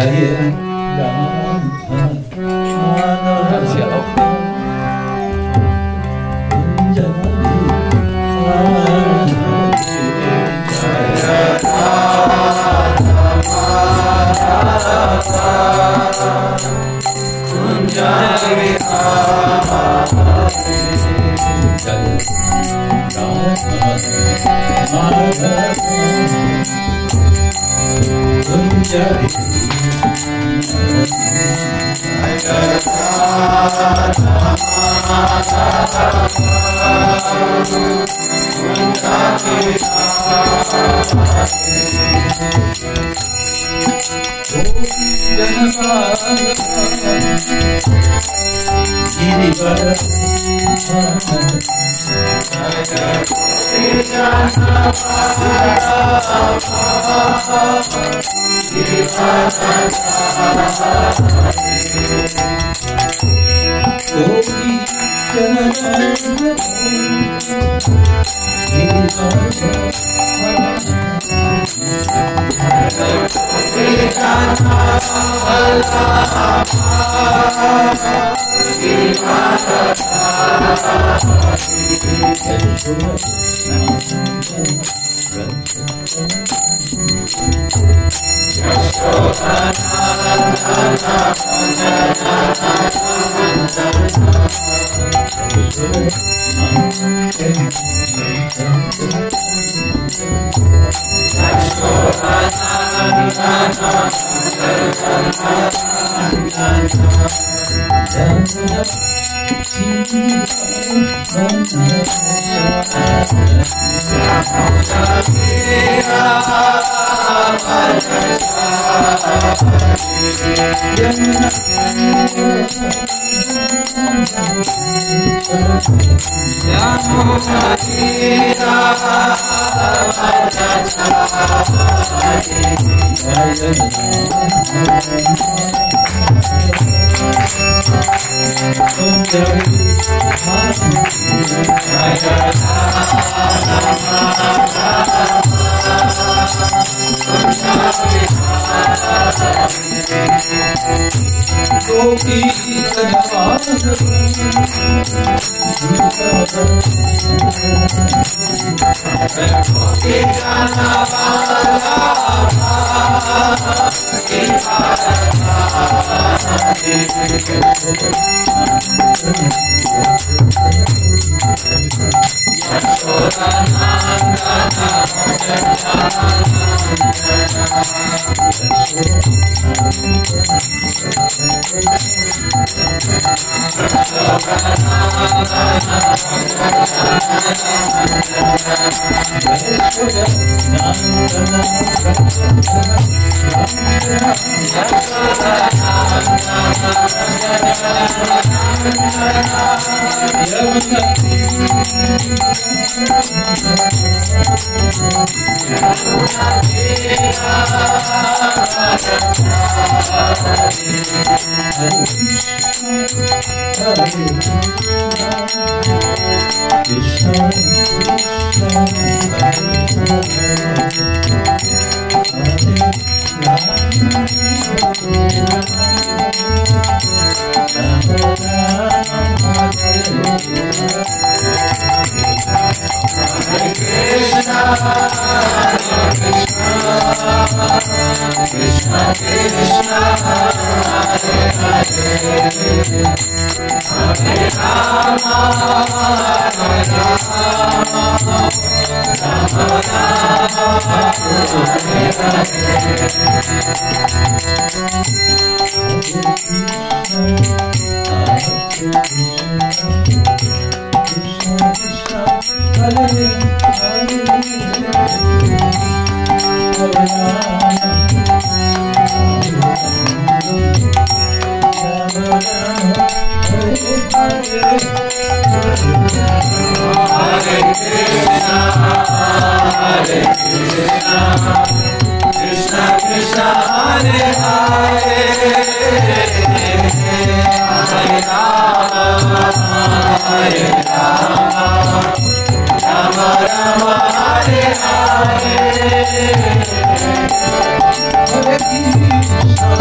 Hare Krishna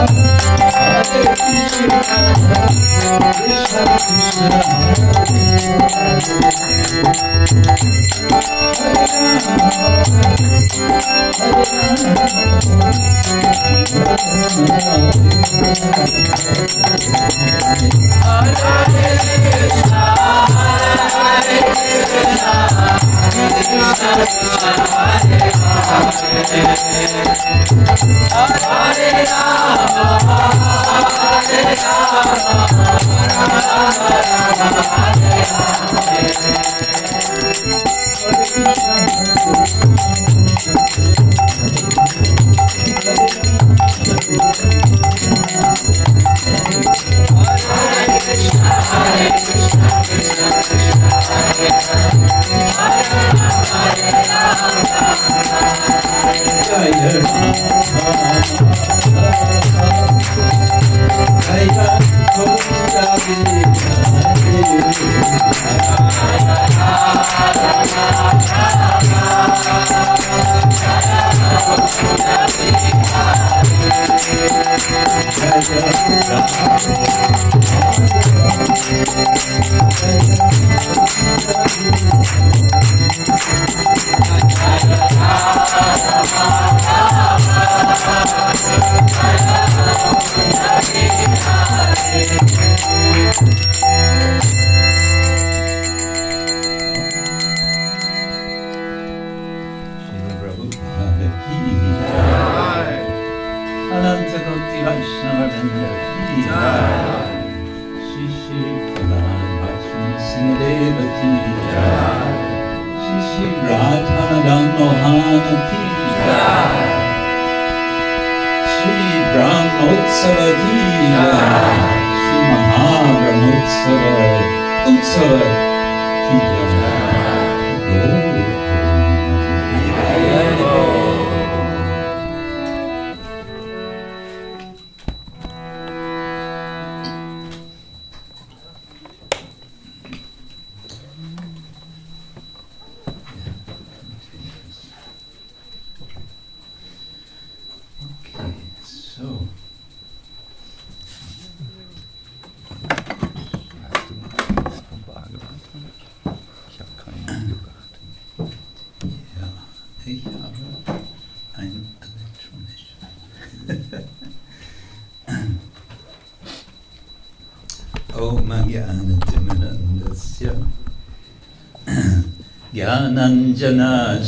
Jnananjana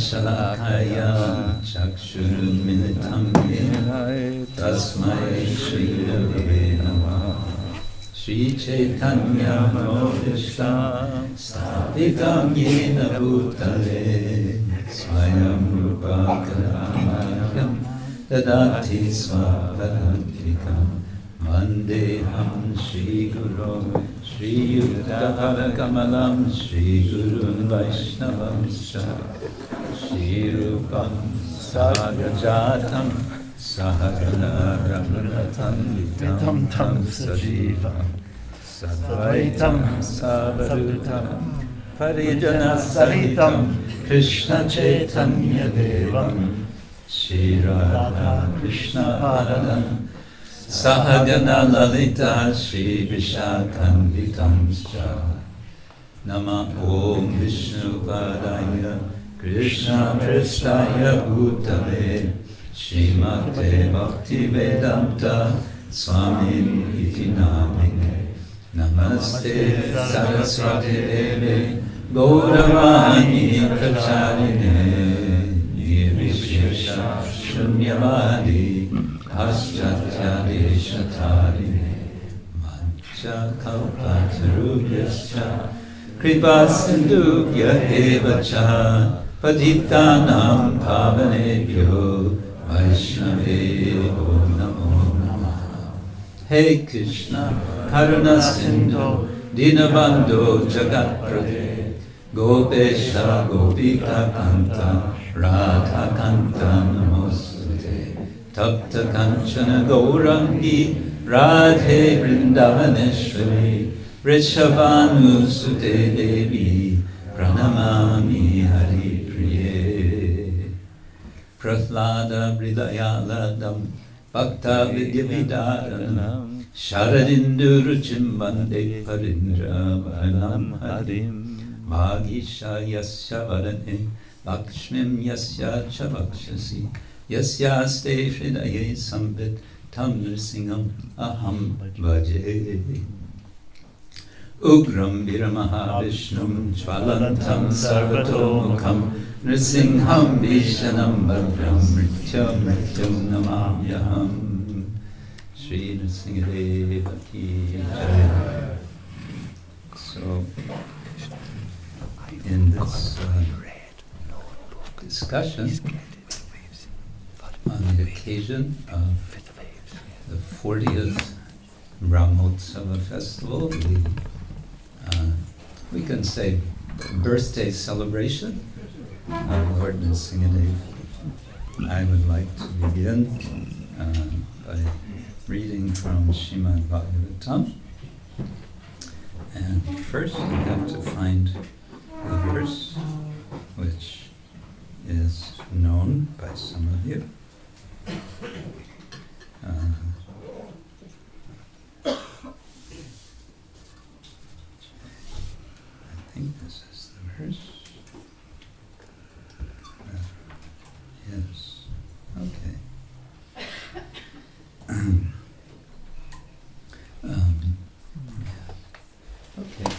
Shalakaya Chakshurunmilitam Yena Tasmai Shri Gurave Namah Shri Chaitanya Manobhishtam Sthapitam Yena Bhutale Swayam Rupa Kadamahyam Dadati Swapadantikam Vandeham Shri Guru Shri Yuktara Kamalam Shri Gurun Vaishnavam Shri Rupam Sagajatam Sahagana Raghunathan Vitam Tam Sajivam Sadvaitam Savadutam Parijana Sahitam Krishna Chaitanya Devam Shri Radha Krishna Paradam Sahagana Lalita Shri Vishakhanvitamscha Nama Om Vishnu Padaya Krishna Prestaya Bhutale Srimate Bhakti Vedanta Swami Iti Namine Namaste Saraswati Devi Gauravani Pracharine Nirvishesha Shunyavadi Paschatya Deshatarine Mancha Kalpatarubhyascha Kripa Sindhubhya Evacha Patitanam Pavanebhyo Vaishnavebhyo Namo Namah. Hey Krishna Karuna Sindhu Dinabandhu Jagatprade Gopesha Gopika Kanta Radha Kanta Namostute Tapta Kanchana Gaurangi Radhe Vrindavaneshwari Rishabhanu Sute Devi Pranamami Hari Priye Prahlada Vridayaladam Bhakta Vidyavidaranam Sharadinduruchim Bande Parindra Varanam Harim Bhagisha Yasya Varane Lakshmim Yasya Chavakshasi Yasya Ste Hridaye Sambit Tam Nrisingham Aham Bhaje Ugram Viramaha Vishnum Jvalantam Sarvatomukham Nrisingham Vishanam Bhadram Mrityam Namamyaham Shri Nrisingadeva Ki Jai. So, in this discussion on the occasion of the 40th Brahmotsava festival, we can say birthday celebration of Lord Nrisingadev. I would like to begin by reading from Srimad Bhagavatam. And first we have to find the verse which is known by some of you. I think this is the verse. Yes. Okay. Okay.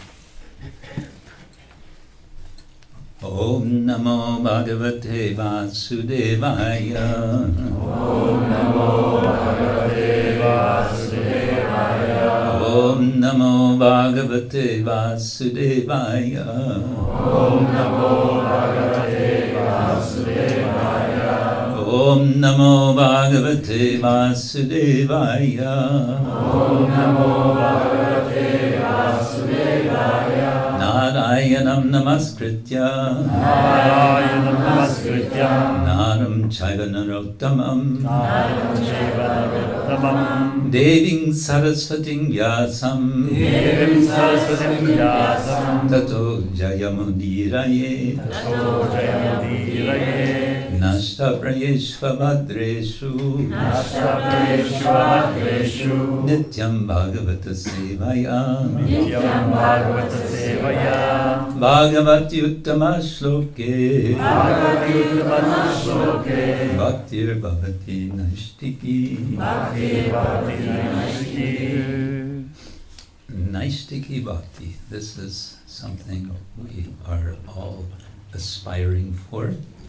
Om Namo Bhagavate Vasudevaya. Om Namo Bhagavate Vasudevaya. Om Namo Bhagavate Vasudevaya. Om Namo Bhagavate Vasudevaya. Om Namo Bhagavate Vasudevaya. Om Namo Bhagavate Vasudevaya. Narayanam Namaskritya. Narayanam Namaskritya. Naram Chaiva Narottamam. Naram Chaiva Narottamam. Deving Saraswating Vyasam. Devim Saraswatim Vyasam. Tato Jayamudiraye. Tato Jayamudiraye. Nashta Prayeshva Bhadreshu. Nashta Prayeshva Bhadreshu. Nityam Bhagavata Sevaya. Nityam Bhagavata Sevaya. Bhagavati Uttama Shloke. Bhagavati Uttama Shloke. Bhaktir Bhavati Naishtiki. Bhakti Bhakti Naishtiki. Naishtiki Bhakti. This is something we are all aspiring for.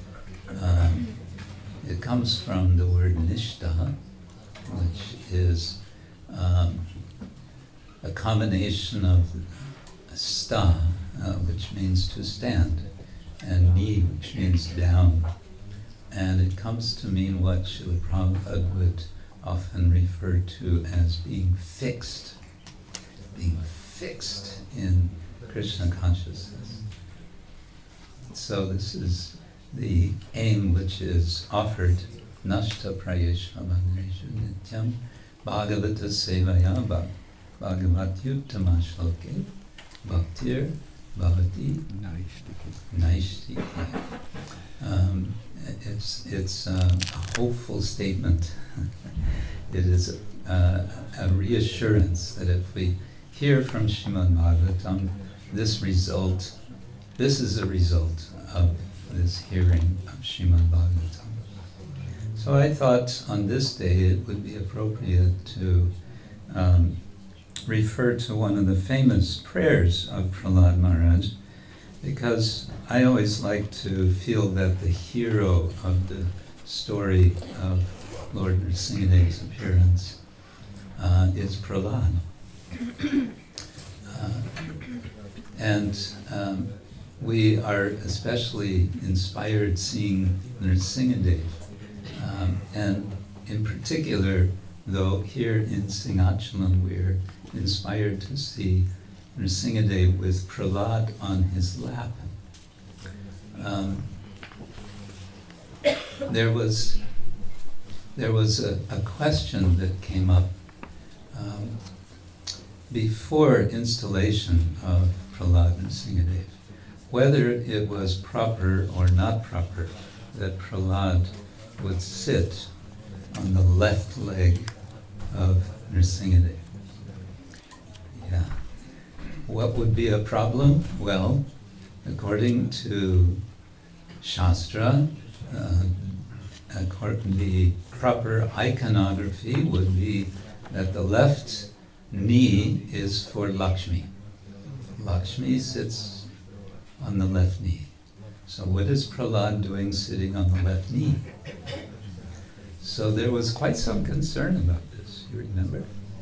It comes from the word nishtha, which is a combination of sta, which means to stand, and ni, which means down. And it comes to mean what Srila Prabhupada would often refer to as being fixed in Krishna consciousness. So this is the aim which is offered. Nashta Prayeshva Bhadreshu Nityam Bhagavata Sevaya Bhagavati Uttama Shloke Bhaktir Bhavati Naishtiki. It's a hopeful statement. It is a reassurance that if we hear from Srimad Bhagavatam, this is a result of this hearing of Srimad Bhagavatam. So I thought on this day it would be appropriate to refer to one of the famous prayers of Prahlad Maharaj, because I always like to feel that the hero of the story of Lord Nrisingadev's appearance is Prahlad. We are especially inspired seeing Nrisingadev, and in particular, though here in Singhachalam we're inspired to see Nrisingadev with Prahlad on his lap. There was a question that came up before installation of Prahlad Nrisingadev, whether it was proper or not proper that Prahlad would sit on the left leg of Nrsingadev. Yeah. What would be a problem? Well, according to Shastra, the proper iconography would be that the left knee is for Lakshmi. Lakshmi sits on the left knee. So what is Prahlad doing sitting on the left knee? So there was quite some concern about this, you remember?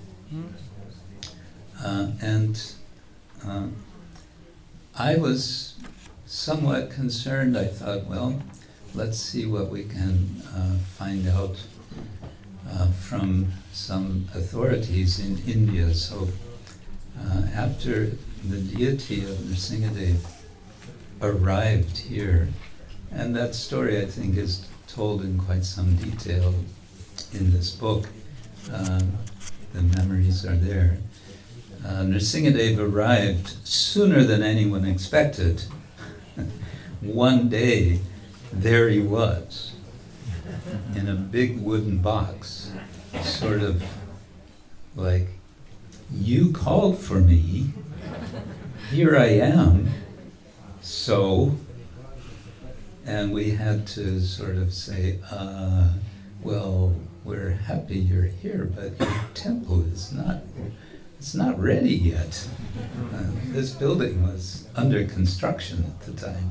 I was somewhat concerned. I thought, well, let's see what we can find out from some authorities in India. So after the deity of Nrsingadev arrived here, and that story I think is told in quite some detail in this book, the memories are there. Nrsingadev arrived sooner than anyone expected. One day, there he was, in a big wooden box, sort of like, you called for me, here I am, so, and we had to sort of say, well, we're happy you're here, but your temple is not ready yet. This building was under construction at the time.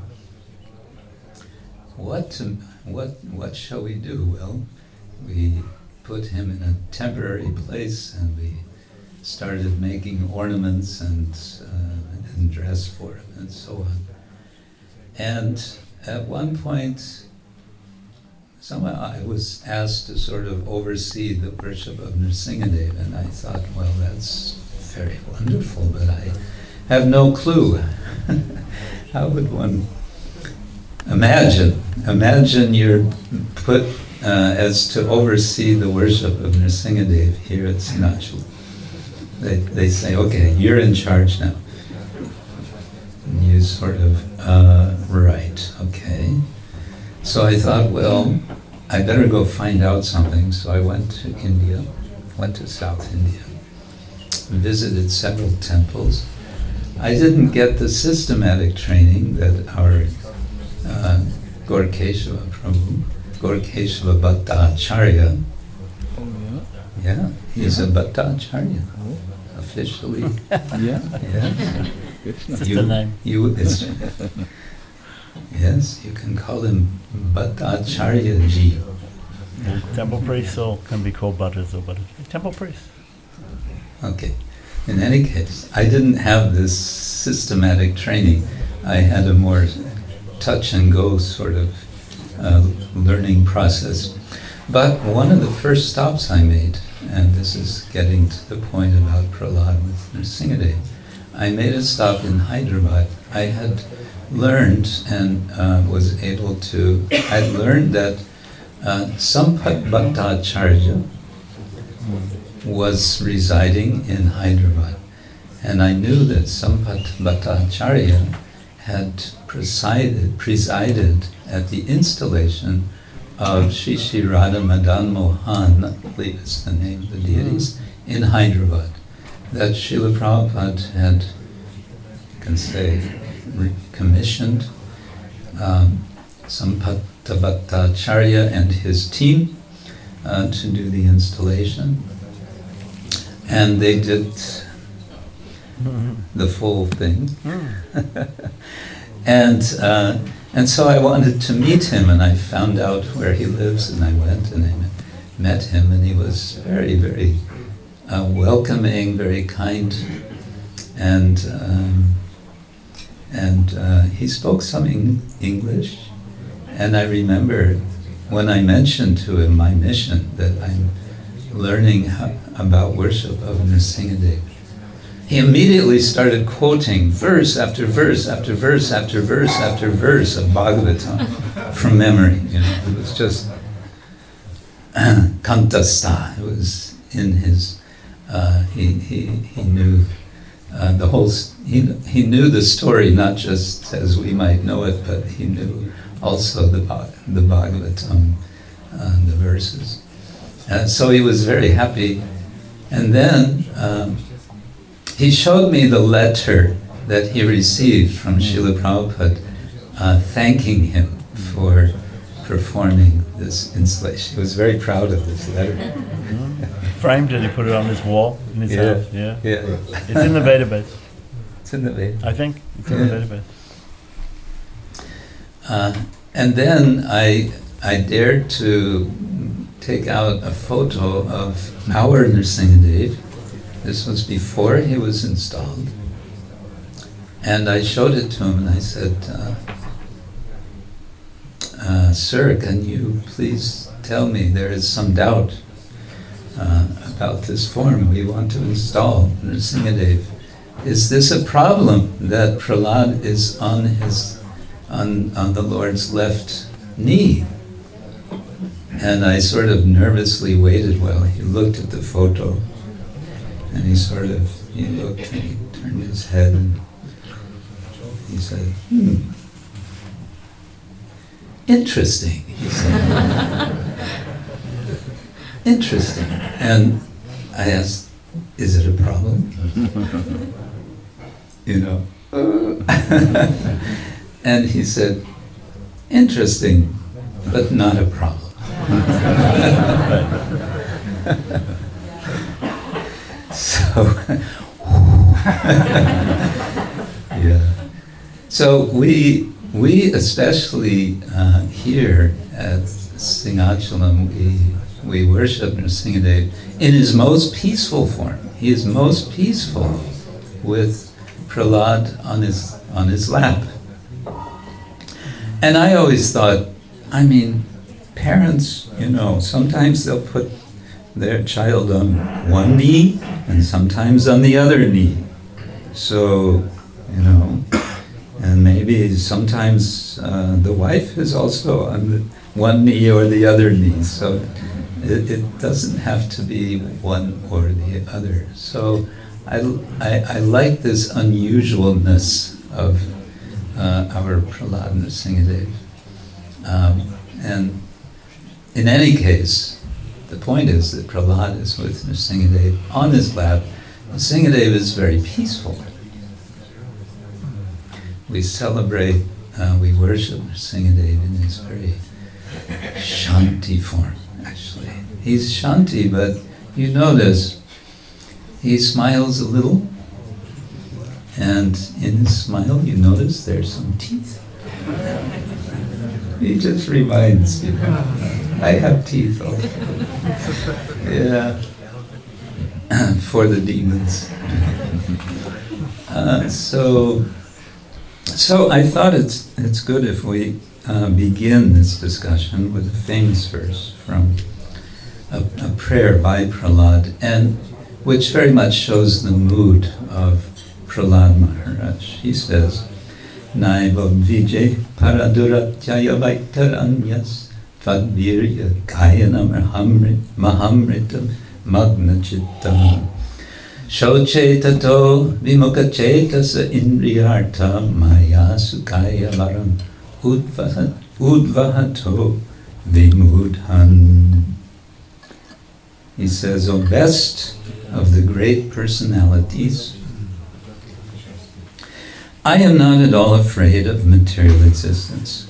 What shall we do? Well, we put him in a temporary place, and we started making ornaments and dress for him and so on. And at one point, somehow I was asked to sort of oversee the worship of Nrsingadev, and I thought, well, that's very wonderful, but I have no clue. How would one imagine you're put as to oversee the worship of Nrsingadev here at Sinachal. They say, okay, you're in charge now. And you sort of, right, okay. So I thought, well, I better go find out something. So I went to India, went to South India, visited several temples. I didn't get the systematic training that our Gaurkeshava Prabhu, Gaurkeshava Bhattacharya, yeah, he's a Bhattacharya, officially. Yeah. That's the name. Yes, you can call him Bhattacharya Ji. Temple priest or can be called Bhattas or Bhattas. Temple priest. Okay. In any case, I didn't have this systematic training. I had a more touch and go sort of learning process. But one of the first stops I made, and this is getting to the point about Prahlad with Nrsingadev, I made a stop in Hyderabad. I had learned and was able to, I learned that Sampath Bhattacharya was residing in Hyderabad. And I knew that Sampath Bhattacharya had presided at the installation of Shri Shri Radha Madan Mohan, I believe is the name of the deities, in Hyderabad. That Srila Prabhupada had, you can say, commissioned Sampath Bhattacharya and his team to do the installation. And they did the full thing. And so I wanted to meet him, and I found out where he lives, and I went and I met him, and he was very, very welcoming, very kind, and he spoke some English. And I remember when I mentioned to him my mission, that I'm learning about worship of Nrsingadev, he immediately started quoting verse after verse after verse after verse after verse of Bhagavatam from memory. You know, it was just kantastha. It was in his. He knew the whole. He knew the story, not just as we might know it, but he knew also the Bhagavatam, the verses. So he was very happy. And then he showed me the letter that he received from Srila Prabhupada thanking him for performing this installation. He was very proud of this letter. Framed it, he put it on his wall in his house. Yeah. It's in the database. It's in the database. I think it's in the database. And then I dared to take out a photo of our Nrsingadev. This was before he was installed. And I showed it to him and I said, Sir, can you please tell me, there is some doubt about this form we want to install Nrsingadev. Is this a problem that Prahlad is on the Lord's left knee? And I sort of nervously waited while he looked at the photo. And he looked and he turned his head and he said, interesting, he said. Interesting. And I asked, is it a problem? And he said, interesting, but not a problem. So, yeah. So we especially here at Singhachalam, we worship Nrsingadev in his most peaceful form. He is most peaceful with Prahlad on his lap. And I always thought, parents, sometimes they'll put their child on one knee and sometimes on the other knee. So, and maybe sometimes the wife is also on the one knee or the other knee. So it doesn't have to be one or the other. So I like this unusualness of our Prahlad Nrsingadev. And in any case, the point is that Prahlad is with Nrsingadev on his lap. Nrsingadev is very peaceful. We celebrate, we worship Nrsingadev in his very Shanti form, actually. He's Shanti, but you notice he smiles a little, and in his smile you notice there's some teeth. He just reminds you, I have teeth also. Yeah, for the demons. So I thought it's good if we begin this discussion with a famous verse from a prayer by Prahlad, and which very much shows the mood of Prahlad Maharaj. He says, Naivam vijay paraduratyaya vaitaranyas tadvirya kayanam mahamritam magna chittam shoche tato vimukha cetasa indriyartha maya sukaya varam udvahato vimudhan. He says, O best of the great personalities, I am not at all afraid of material existence.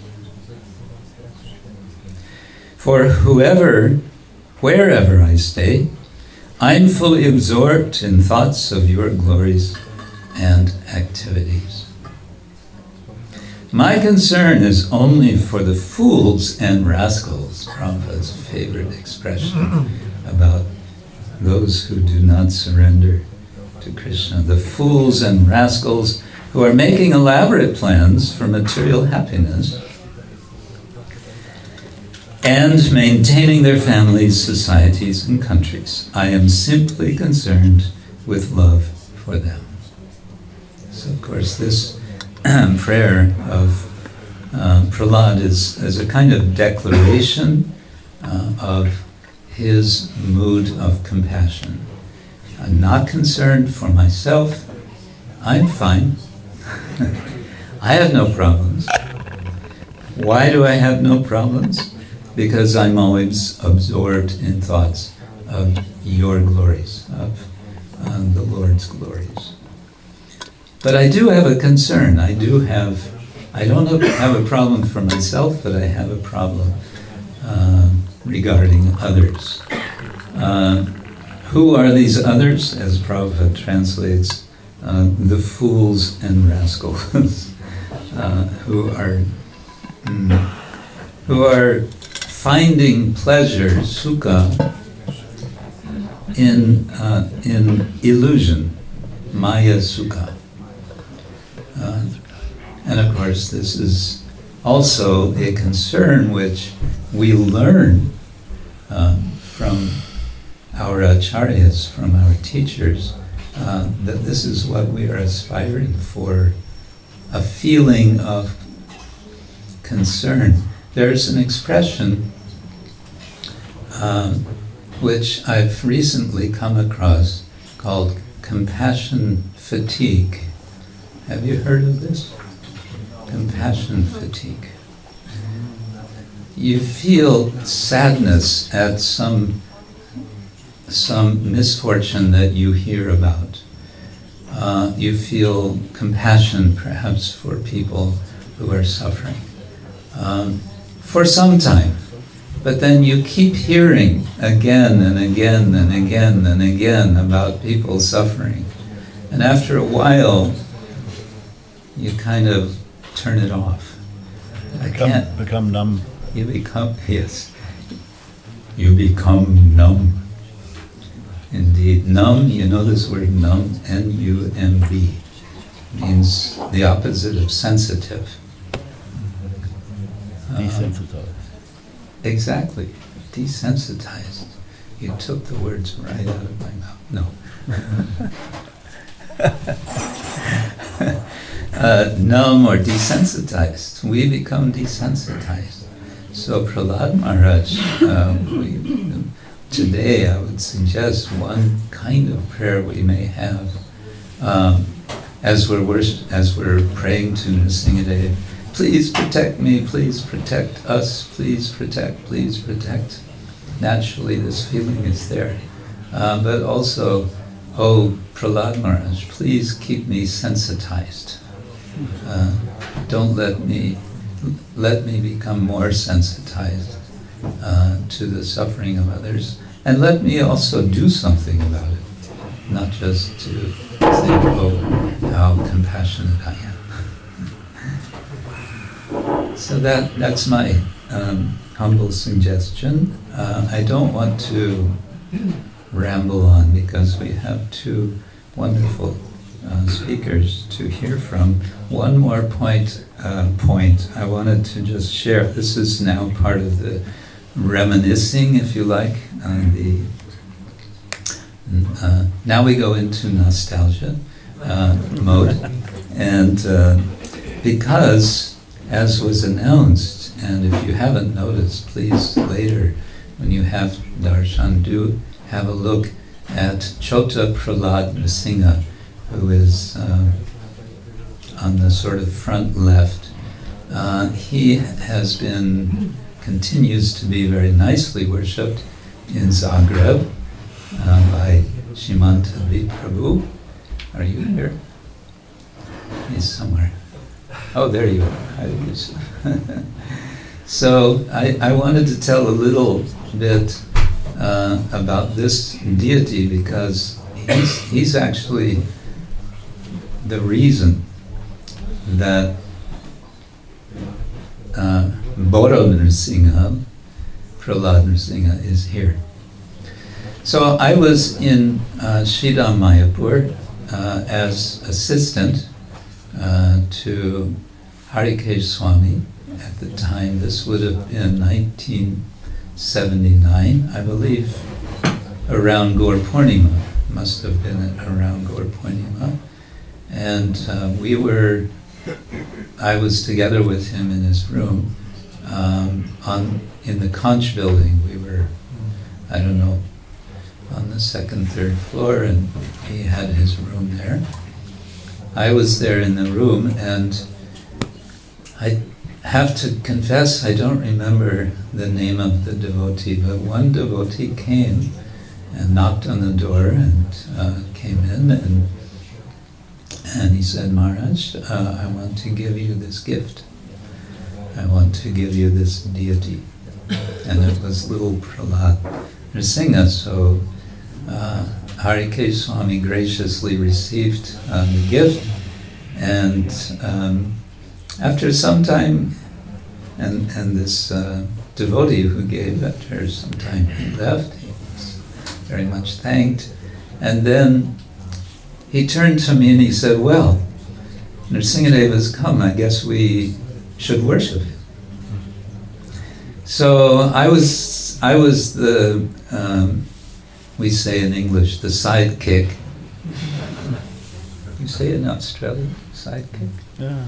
For wherever I stay, I am fully absorbed in thoughts of your glories and activities. My concern is only for the fools and rascals, Prabhupada's favorite expression about those who do not surrender to Krishna. The fools and rascals who are making elaborate plans for material happiness and maintaining their families, societies, and countries. I am simply concerned with love for them. So, of course, this prayer of Prahlad is a kind of declaration of his mood of compassion. I'm not concerned for myself. I'm fine. I have no problems. Why do I have no problems? because I'm always absorbed in thoughts of your glories, of the Lord's glories. But I do have a concern. I don't have a problem for myself, but I have a problem regarding others. Who are these others? As Prabhupada translates, the fools and rascals who are finding pleasure, sukha, in illusion, maya sukha. And of course, this is also a concern which we learn from our acharyas, from our teachers, that this is what we are aspiring for, a feeling of concern. There's an expression which I've recently come across called compassion fatigue. Have you heard of this? Compassion fatigue. You feel sadness at some misfortune that you hear about. You feel compassion perhaps for people who are suffering for some time. But then you keep hearing again and again and again and again about people suffering. And after a while, you kind of turn it off. Become numb. You become numb. Indeed. Numb, you know this word numb, N-U-M-B, means the opposite of sensitive. Desensitized. Exactly. Desensitized. You took the words right out of my mouth. No. Numb or desensitized. We become desensitized. So Prahlad Maharaj, today I would suggest one kind of prayer we may have as we're praying to Nrsingadev. Please protect me, please protect us, please protect, please protect. Naturally this feeling is there. But also, oh Prahlad Maharaj, please keep me sensitized. Don't let me become more sensitized to the suffering of others, and let me also do something about it, not just to think, oh, how compassionate I am. So that's my humble suggestion. I don't want to ramble on because we have two wonderful speakers to hear from. One more point I wanted to just share. This is now part of the reminiscing, if you like. Now we go into nostalgia mode, and because, as was announced, and if you haven't noticed, please later, when you have darshan, do have a look at Chota Prahlad Nrsinga, who is on the sort of front left. He continues to be very nicely worshipped in Zagreb by Shimanta V. Prabhu. Are you here? He's somewhere. Oh, there you are. So I wanted to tell a little bit about this deity because he's actually the reason that Boro Nrsinga, Prahlad Nrsinga, is here. So I was in Shridham Mayapur as assistant to Harikesh Swami at the time. This would have been 1979, I believe, around Gaur Purnima. Must have been around Gaur Purnima. And I was together with him in his room in the Conch building. We were, I don't know, on the second, third floor, and he had his room there. I was there in the room, and have to confess, I don't remember the name of the devotee, but one devotee came and knocked on the door and came in and he said, Maharaj, I want to give you this gift. I want to give you this deity. And it was little Prahlad Nrsimha. So Harikesh Swami graciously received the gift, and after some time, and this devotee who gave, after some time he left, he was very much thanked, and then he turned to me and he said, well, Nrsingadeva has come, I guess we should worship him. So I was the, we say in English, the sidekick. You say it in Australia, sidekick? Yeah.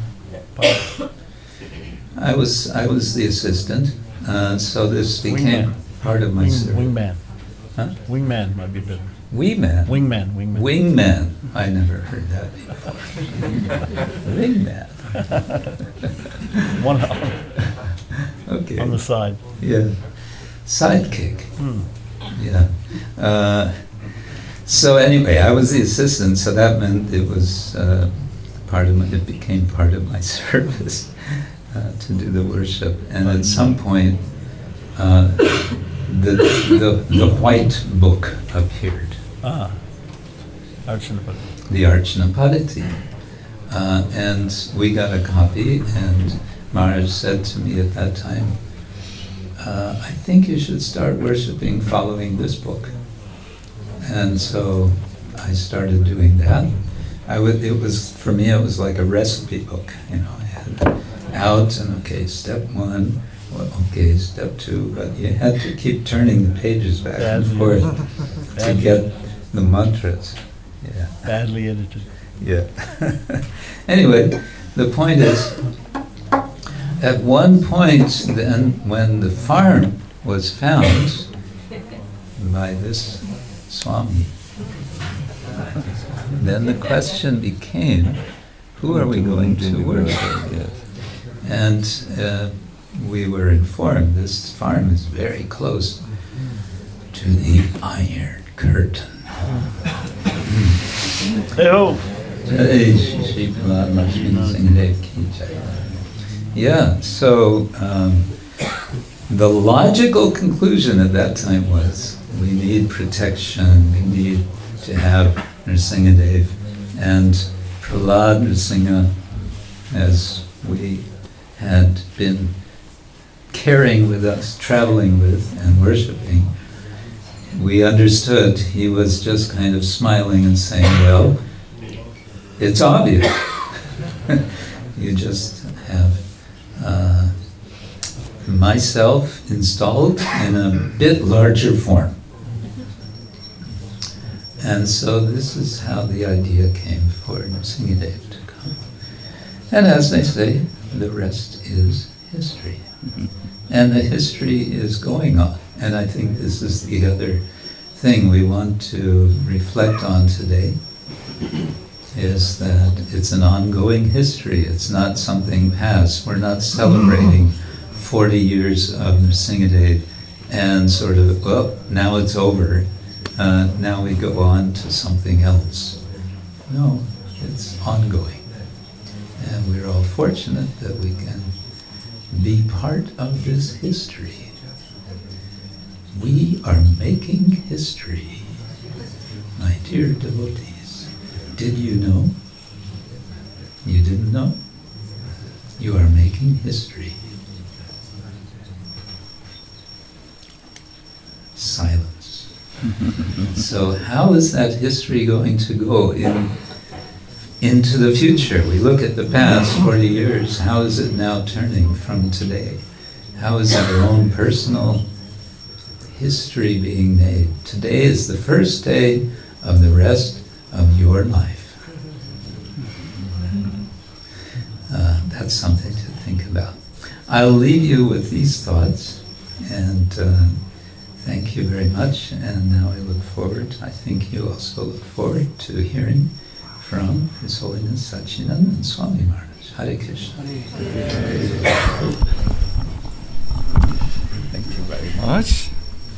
I was the assistant, so this became part of my service. Wingman. Huh? Wingman might be better. Wingman? Wingman. Wingman. I never heard that before. Wingman. One arm. Okay. On the side. Yeah. Sidekick. Hmm. Yeah. So anyway, I was the assistant, so that meant it was it became part of my service to do the worship. And at some point, the white book appeared. Ah. Archanapadati. The Archanapadati. And we got a copy, and Maharaj said to me at that time, I think you should start worshipping following this book. And so I started doing that. For me, it was like a recipe book. You know, I had out and okay, step one, well, okay, step two, but you had to keep turning the pages back and forth to get the mantras. Yeah. Badly edited. Yeah. Anyway, the point is, at one point then, when the farm was found by this Swami, then the question became, who are we going to worship? And we were informed this farm is very close to the Iron Curtain. Yeah, so the logical conclusion at that time was, we need protection, we need to have Nrsingadev, and Prahlad Nrsimha, as we had been carrying with us, traveling with and worshipping, we understood he was just kind of smiling and saying, well, it's obvious. You just have myself installed in a bit larger form. And so this is how the idea came for Nrsingadev to come. And as they say, the rest is history. And the history is going on. And I think this is the other thing we want to reflect on today, is that it's an ongoing history. It's not something past. We're not celebrating 40 years of Nrsingadev and sort of, well, now it's over. Now we go on to something else. No, it's ongoing. And we're all fortunate that we can be part of this history. We are making history. My dear devotees, did you know? You didn't know? You are making history. Silence. So how is that history going to go into the future? We look at the past 40 years. How is it now turning from today? How is our own personal history being made? Today is the first day of the rest of your life. That's something to think about. I'll leave you with these thoughts, and thank you very much. And now I look forward, I think you also look forward to hearing from His Holiness Satchidananda Swami Maharaj. Hare Krishna. Thank you very much.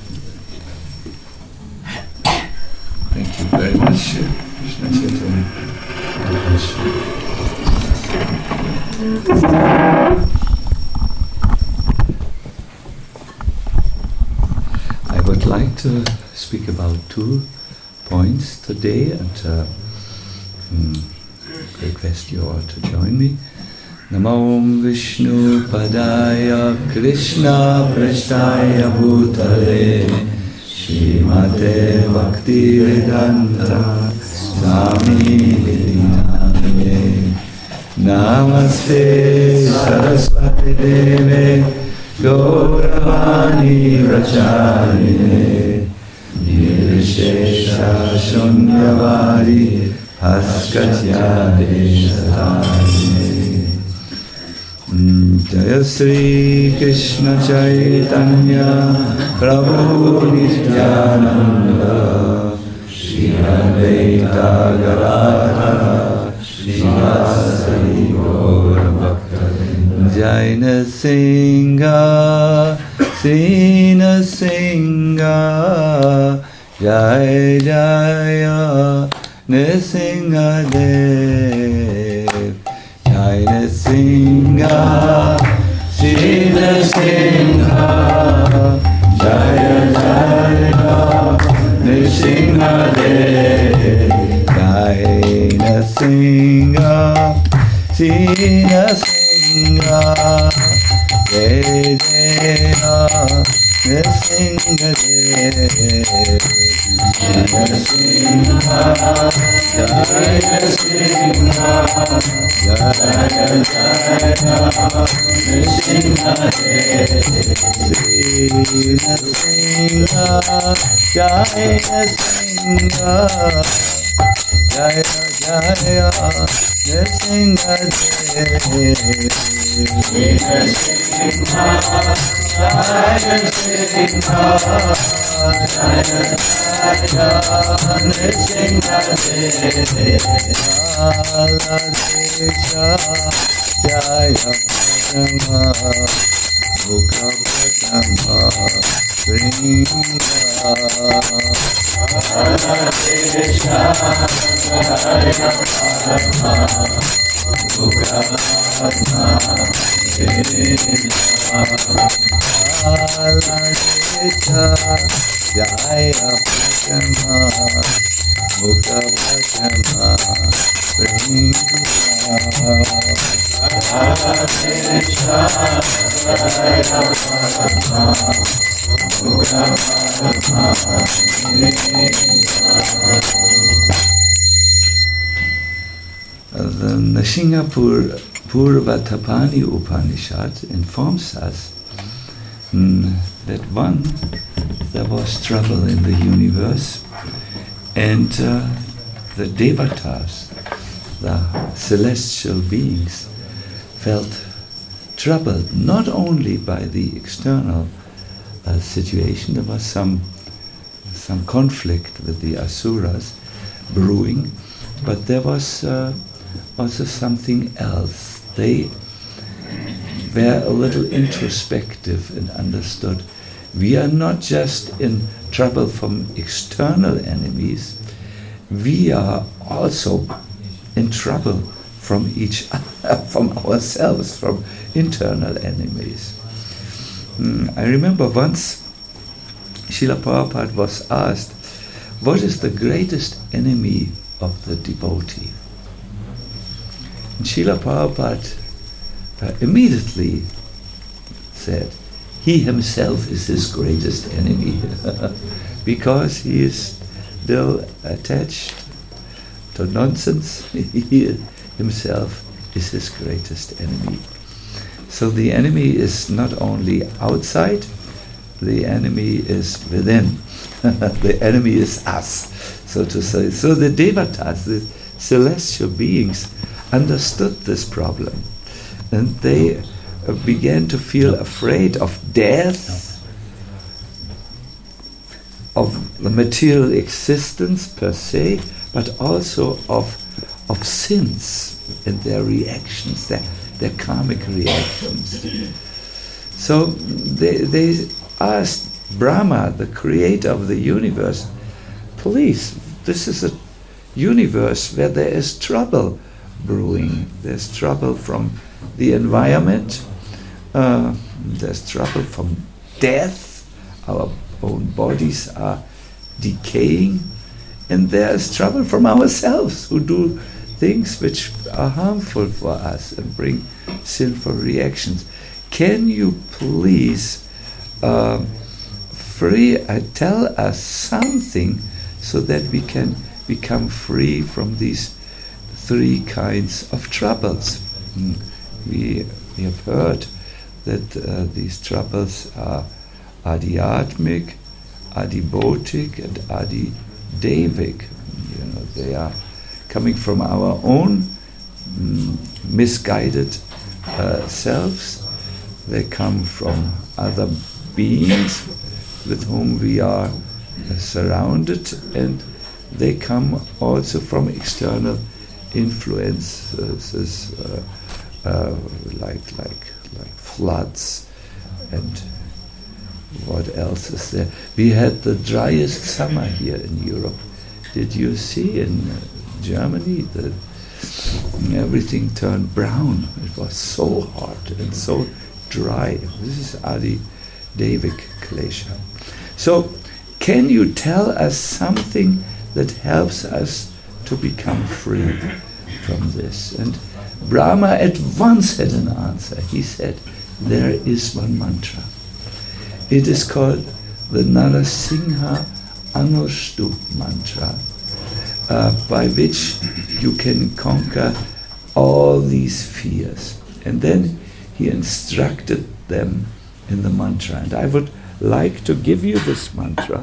Thank you very much, Krishna Chaitanya. I would like to speak about 2 points today and request you all to join me. Namo Vishnu Padaya Krishna Prasthaya Bhutale Srimate Bhakti Vedanta Swami Name Namaste Saraswati Deve Gauravani Vracharine Nirvishesha Shunyavadi Haskatya Desatane Jaya Sri Krishna Chaitanya Prabhu Nityananda Shri Advaita Gadadhara Srivasadi Gaura Bhakta Jaina Singha Srina Singha Jaya Jaya Nrsimha Dev Jai Nrsimha Sri Nrsimha Jaya Jaya Nrsimha Dev Jai Nrsimha Sri Nrsimha Jai Jaya Nrsimha Dev Nrsimha Jai Nrsimha Jai Jaya Nrsimha Sri Nrsimha Jai Nrsimha Jaya Jaya Nrsimha Sri Nrsimha Jai Nrsimha Jaya Jaya Nrsimha Aladesha Jaya Padma Mukha Padma Vrinda Aladesha Jaya Padma Mukha Padma Vrinda Aladesha Jaya Padma Mukha Padma Vrinda Aladesha Jaya Padma Mukha Padma Vrinda. The Nrsimha Purvatapani Upanishad informs us that there was trouble in the universe, and the devatas, the celestial beings, felt troubled not only by the external situation. There was some conflict with the asuras brewing, but there was also something else. They were a little introspective and understood we are not just in trouble from external enemies, we are also in trouble from each other, from ourselves, from internal enemies. I remember once Srila Prabhupada was asked, what is the greatest enemy of the devotee? And Srila Prabhupada immediately said, he himself is his greatest enemy because he is still attached to nonsense. He himself is his greatest enemy. So the enemy is not only outside, the enemy is within. The enemy is us, so to say. So the devatas, the celestial beings, understood this problem, and they began to feel afraid of death, of the material existence per se, but also of of sins and their reactions, their karmic reactions. So they asked Brahma, the creator of the universe, please, this is a universe where there is trouble brewing. There's trouble from the environment, there's trouble from death, our own bodies are decaying, and there's trouble from ourselves who do things which are harmful for us and bring sinful reactions. Can you please tell us something so that we can become free from these three kinds of troubles? We have heard that these troubles are Adhyatmic, Adhibhotik, and Adidevic. They are coming from our own misguided selves. They come from other beings with whom we are surrounded, and they come also from external influences like floods and what else is there. We had the driest summer here in Europe. Did you see in Germany that everything turned brown? It was so hot and so dry. This is Adidevic klesha. So, can you tell us something that helps us to become free from this? And Brahma at once had an answer. He said, there is one mantra. It is called the Narasingha Anushtup mantra, by which you can conquer all these fears. And then he instructed them in the mantra. And I would like to give you this mantra.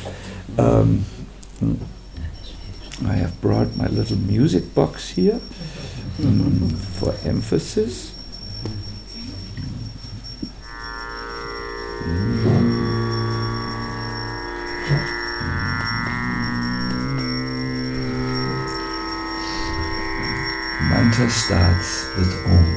I have brought my little music box here for emphasis. Mantra starts with Om.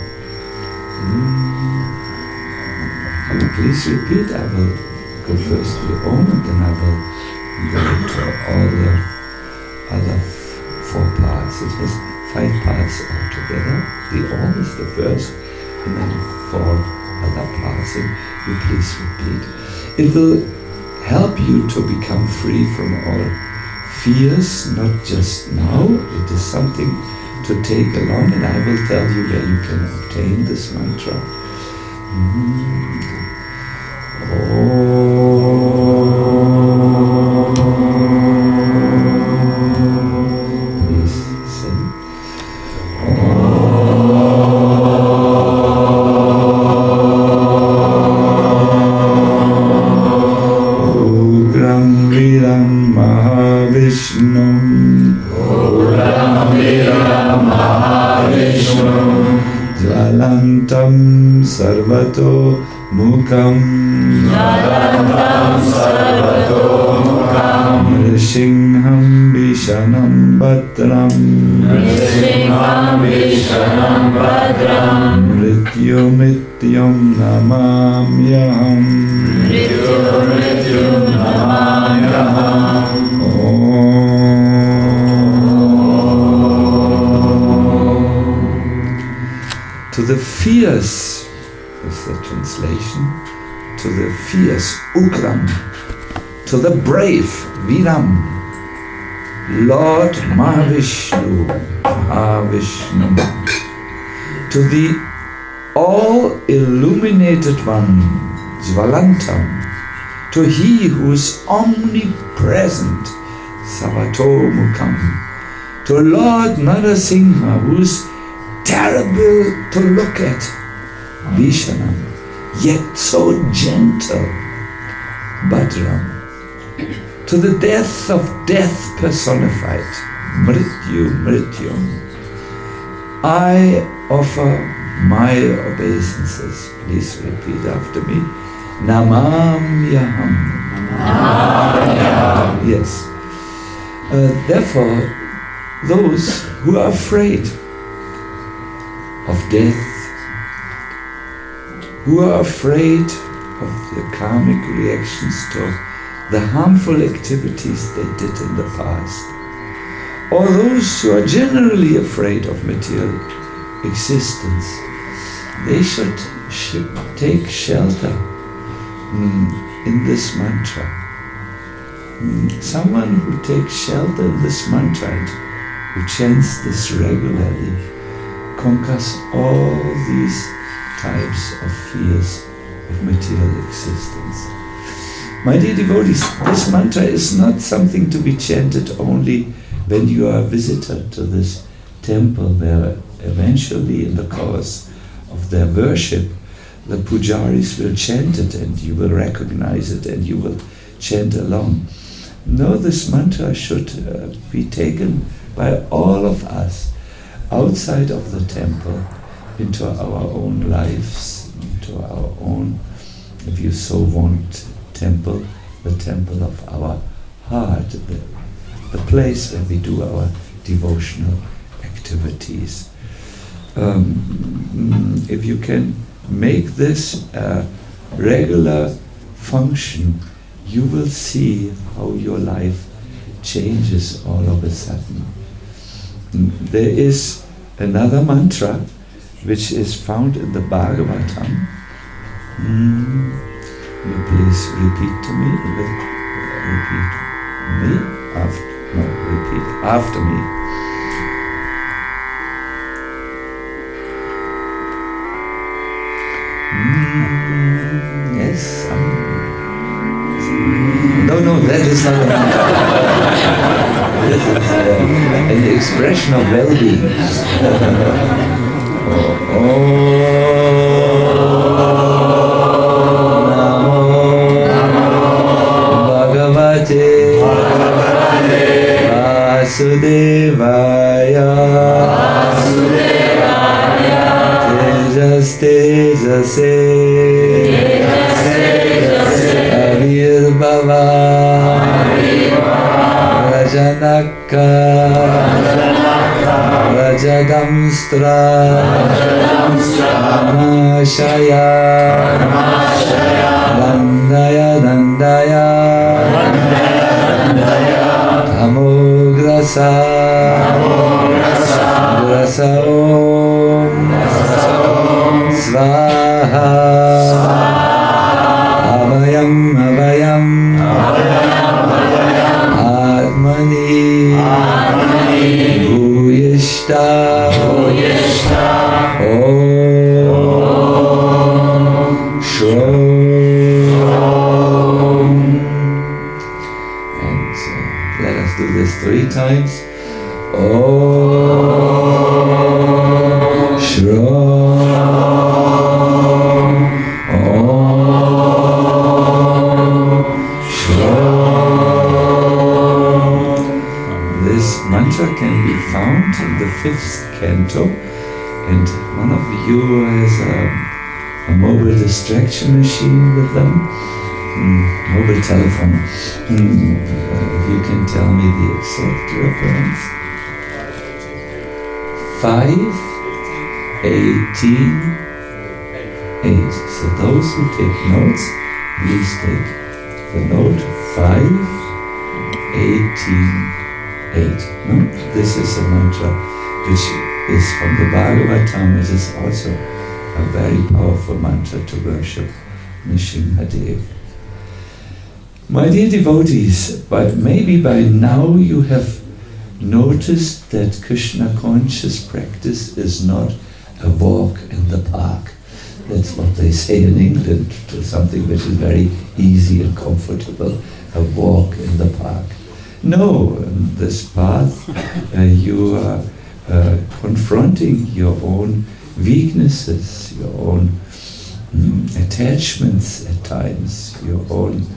Please repeat. I will go first to Om, and then I will go to all the other four parts. It has 5 parts altogether. The Om is the first, and then 4 other parts. And you please repeat. It will help you to become free from all fears, not just now. It is something to take along, and I will tell you where you can obtain this mantra. Please sing. Ugram Viram Mahavishnum. Jvalantam sarvato mukam Nrisingham Vishanam Bhadram Mrityum Namamyaham To the fierce, is the translation, to the fierce, Ugram, to the brave, Viram, Lord Mahavishnu, to the all-illuminated one, Jvalantam, to he who is omnipresent, Savato Mukam, to Lord Narasingha, who is terrible to look at, Vishanam, yet so gentle, Bhadram, to the death of death personified, Mrityum, I offer my obeisances. Please repeat after me. Namamyaham. Yes. Therefore, those who are afraid of death, who are afraid of the karmic reactions to the harmful activities they did in the past, or those who are generally afraid of material existence, they should take shelter in this mantra. Someone who takes shelter in this mantra and who chants this regularly conquers all these types of fears of material existence. My dear devotees, this mantra is not something to be chanted only when you are a visitor to this temple, where eventually in the course of their worship the pujaris will chant it and you will recognize it and you will chant along. No, this mantra should be taken by all of us outside of the temple into our own lives, into our own, if you so want, temple, the temple of our heart, the place where we do our devotional activities. If you can make this a regular function, you will see how your life changes all of a sudden. There is another mantra which is found in the Bhagavatam. You please repeat to me. Repeat after me. Yes. No, that is not a mantra. This is an expression of well-being. Namo Bhagavate Vasudevaya Tejase Avirbhava Rajanaka Rajagamstra Namashaya Dandaya Tamograsa Grasa Om Svaha Abhayam Atmani Bhuyishta Om Shrom. And let us do this 3 times. Om Shrom. Om Shrom. This mantra can be found in the 5th canto, and one of you has a mobile distraction machine with them, mobile telephone. If you can tell me the exact reference. 518. So those who take notes, please take the note 518. No? This is a mantra which is from the Bhagavatam. It is also a very powerful mantra to worship Nrsimhadev. My dear devotees, maybe by now you have noticed that Krishna conscious practice is not a walk in the park. That's what they say in England, to something which is very easy and comfortable, a walk in the park. No, in this path you are confronting your own weaknesses, your own attachments at times, your own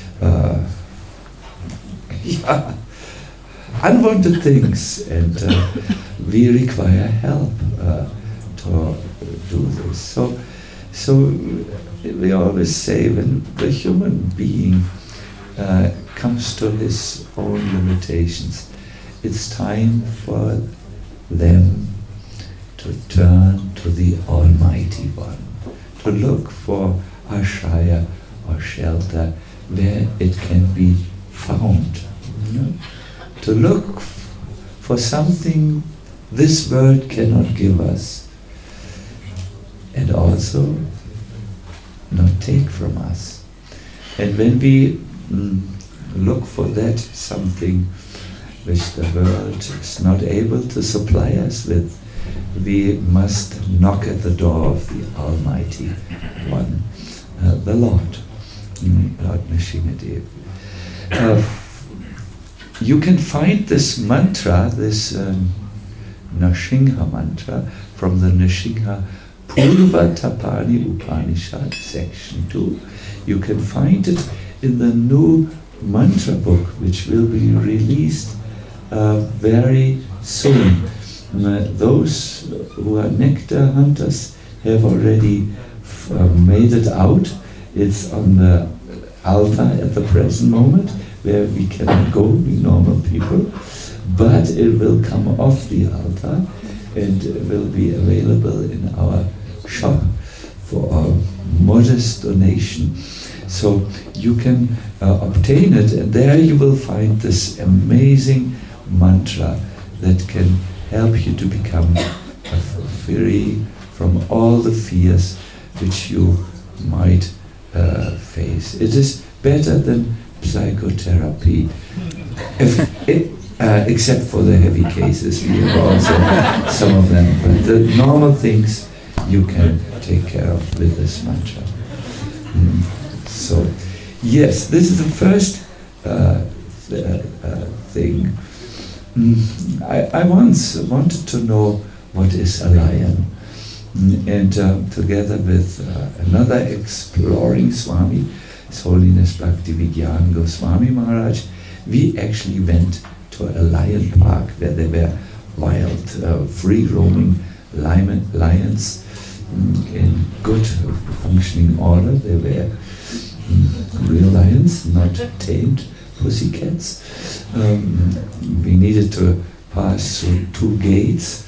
unwanted things, and we require help to do this. So we always say, when the human being comes to his own limitations, it's time for them to turn to the Almighty One, to look for Ashraya or shelter where it can be found. To look for something this world cannot give us, and also not take from us. And when we look for that something which the world is not able to supply us with, we must knock at the door of the Almighty One, the Lord, Lord Nrsimhadev. You can find this mantra, this Nrsimha mantra, from the Nrsimha Purva Tapani Upanishad, section 2. You can find it in the new mantra book, which will be released very soon. Those who are nectar hunters have already made it out. It's on the altar at the present moment, where we cannot go, we normal people, but it will come off the altar and will be available in our shop for a modest donation. So you can obtain it, and there you will find this amazing mantra that can help you to become free from all the fears which you might face. It is better than psychotherapy, except for the heavy cases. We have also some of them, but the normal things you can take care of with this mantra. So, yes, this is the first thing. I once wanted to know what is a lion, and together with another exploring Swami, His Holiness Bhaktivedanta Goswami Maharaj, we actually went to a lion park where there were wild, free-roaming lions in good functioning order. They were real lions, not tamed pussycats. We needed to pass through 2 gates.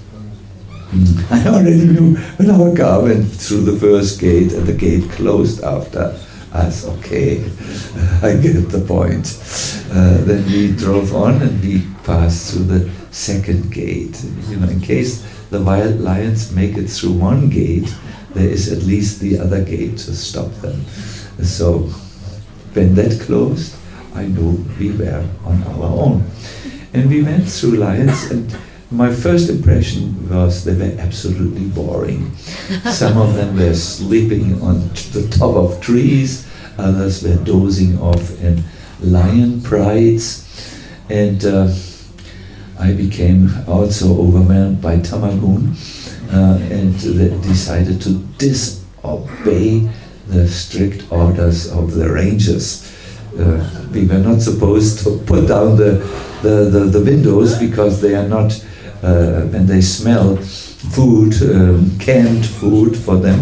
I already knew when our car went through the first gate and the gate closed after us. Okay, I get the point. Then we drove on and we passed through the second gate. You know, in case the wild lions make it through one gate, there is at least the other gate to stop them. So when that closed, I knew we were on our own. And we went through lions, and my first impression was they were absolutely boring. Some of them were sleeping on the top of trees, others were dozing off in lion prides, and I became also overwhelmed by Tamagun and decided to disobey the strict orders of the rangers. We were not supposed to put down the windows, because they are not, when they smell food, canned food for them,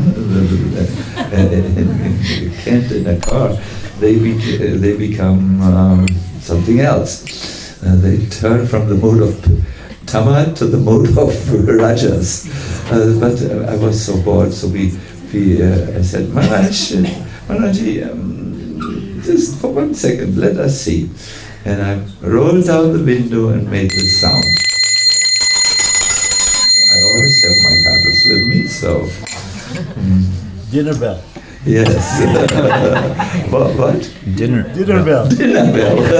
canned in a car, they become something else. They turn from the mode of Tama to the mode of Rajas. But I was so bored, so I said, Maharaji, just for 1 second, let us see. And I rolled down the window and made this sound. I always have my goddess with me, so... Dinner bell. Yes. What? Dinner bell. Dinner bell. Dinner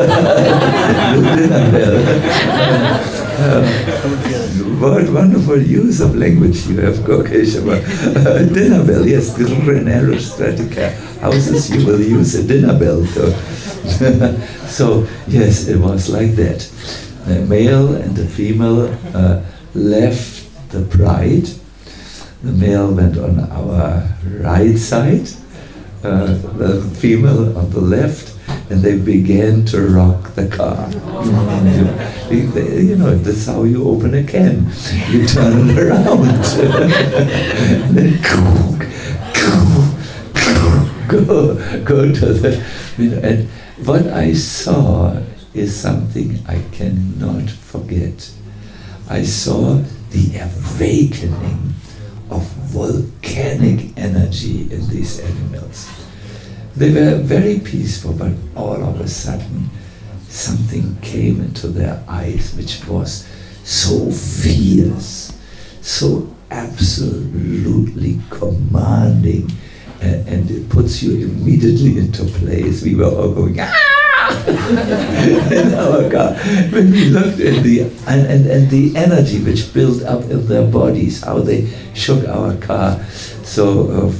bell. What wonderful use of language you have, Kokeshava. Dinner bell, yes, the Renarostratica houses, you will use a dinner bell. So, yes, it was like that. The male and the female left the bride. The male went on our right side, the female on the left, and they began to rock the car. You know, that's how you open a can. You turn it around. And then go to the... You know, and what I saw is something I cannot forget. I saw the awakening of volcanic energy in these animals. They were very peaceful, but all of a sudden something came into their eyes which was so fierce, so absolutely commanding, and it puts you immediately into place. We were all going, ah! in our car. When we looked at and the energy which built up in their bodies, how they shook our car. So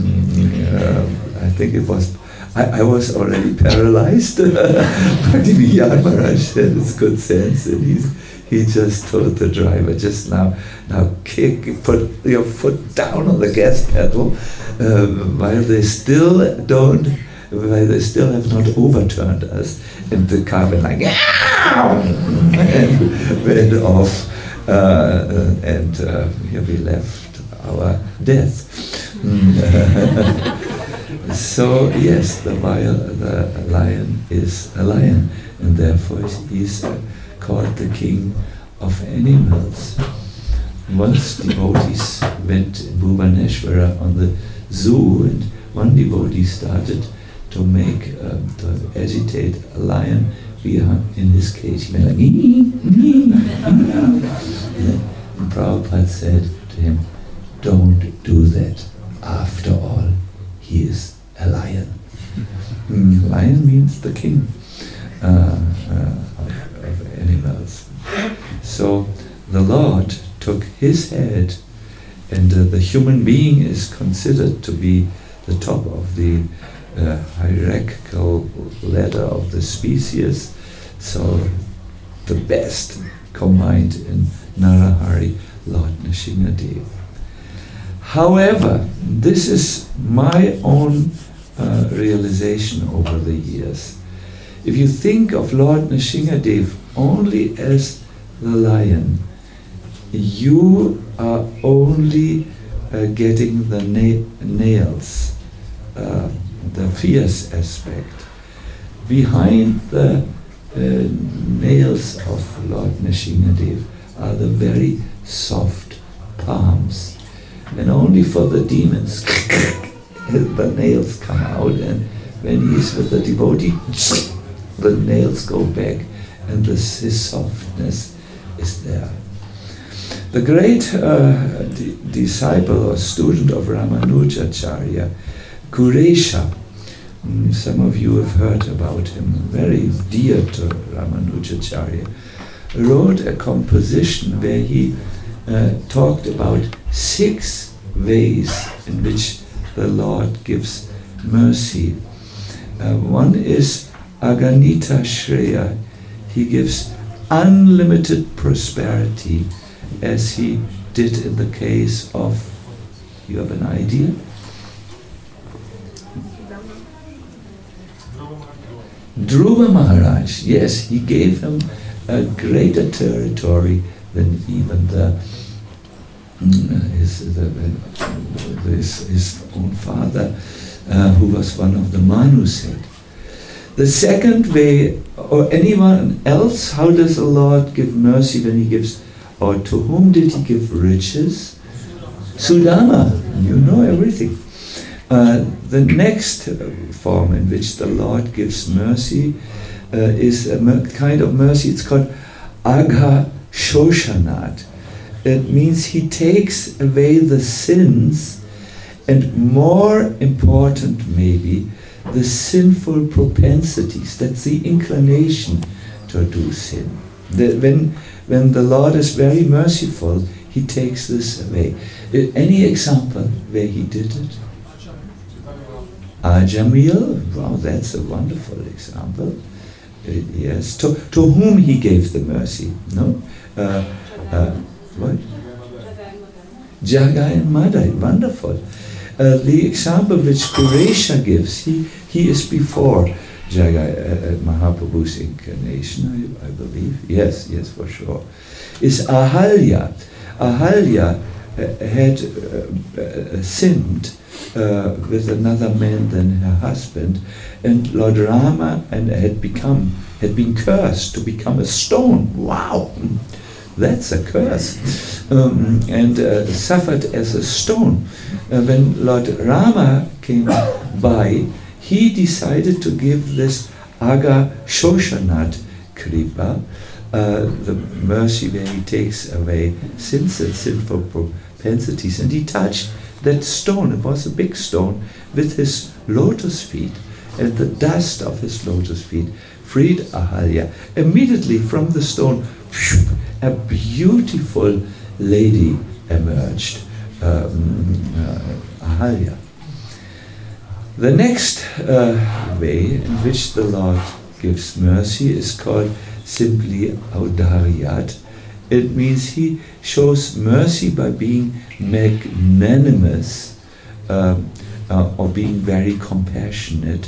I think it was, I was already paralyzed. Bhakti Vigyan Maharaj had his good sense, and he just told the driver, just now kick, put your foot down on the gas pedal, while they still have not overturned us, and the car went like, and went off, and here we left our death. So yes, the lion is a lion, and therefore he's called the king of animals. Once devotees went to Bhuvaneshwara on the zoo, and one devotee started to agitate a lion in his cage. He went like, and Prabhupada said to him, don't do that. After all, he is a lion. Lion means the king of animals. So the Lord took his head, and the human being is considered to be the top of the hierarchical ladder of the species, so the best combined in Narahari, Lord Nrsimhadev. However, this is my own realization over the years. If you think of Lord Nrsimhadev only as the lion, you are only getting the nails, the fierce aspect. Behind the nails of Lord Nrsimhadev are the very soft palms. And only for the demons the nails come out, and when he is with the devotee, the nails go back, and his softness is there. The great disciple or student of Ramanujacharya, Kuresha, some of you have heard about him, very dear to Ramanujacharya, wrote a composition where he talked about 6 ways in which the Lord gives mercy. One is Aganita Shreya. He gives unlimited prosperity, as he did in the case of, you have an idea? Dhruva Maharaj, yes, he gave him a greater territory than even his own father, who was one of the Manus had. The second way, or anyone else, how does the Lord give mercy when he gives, or to whom did he give riches? Sudama, you know everything. The next form in which the Lord gives mercy is a kind of mercy, it's called Agha Shoshanat. It means he takes away the sins, and more important maybe, the sinful propensities. That's the inclination to do sin. When the Lord is very merciful, he takes this away. Any example where he did it? Ajamil, wow, that's a wonderful example. Yes, to whom he gave the mercy, no? What? Jagai and Madai, wonderful. The example which Kuresha gives, he is before Jagai at Mahaprabhu's incarnation, I believe. Yes, for sure. Is Ahalya. Ahalya had sinned with another man than her husband, and Lord Rama had been cursed to become a stone. Wow, that's a curse, and suffered as a stone. When Lord Rama came by, he decided to give this Aga Shoshanat Kripa, the mercy where he takes away sins and sinful propensities, and he touched that stone. It was a big stone with his lotus feet, and the dust of his lotus feet freed Ahalya. Immediately from the stone, a beautiful lady emerged, Ahalya. The next way in which the Lord gives mercy is called simply Audaryat. It means he shows mercy by being magnanimous or being very compassionate.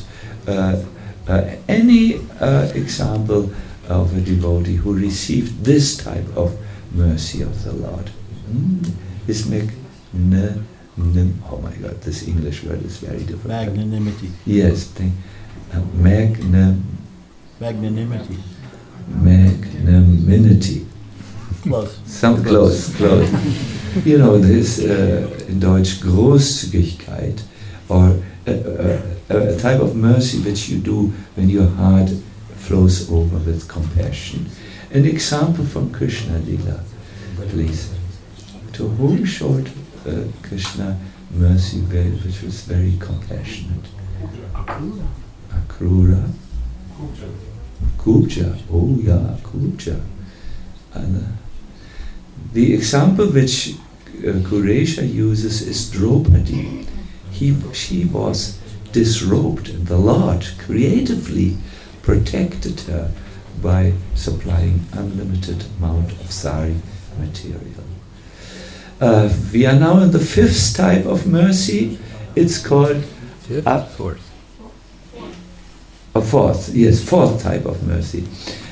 Any example of a devotee who received this type of mercy of the Lord is oh my God, this English word is very difficult. Magnanimity. Yes, Magnanimity. Magnanimity. Close. Some close. You know, this in Deutsch Großzügigkeit, or a type of mercy which you do when your heart flows over with compassion. An example from Krishna Lila, please. To whom showed Krishna mercy which was very compassionate? Akrura. Kubja. Oh yeah, Kubja. And the example which Kuresha uses is Draupadi. She was disrobed, and the Lord creatively protected her by supplying unlimited amount of sari material. We are now in the fifth type of mercy. It's called fourth type of mercy.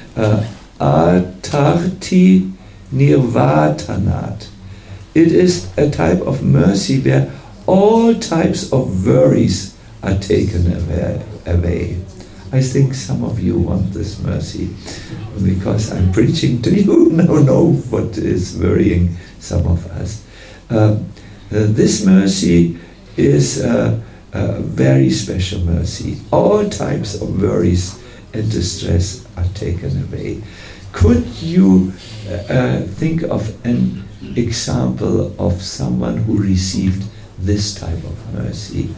Atarti Nirvatanat. It is a type of mercy where all types of worries are taken away. I think some of you want this mercy because I'm preaching to you now know what is worrying some of us. This mercy is a very special mercy. All types of worries and distress are taken away. Could you think of an example of someone who received this type of mercy?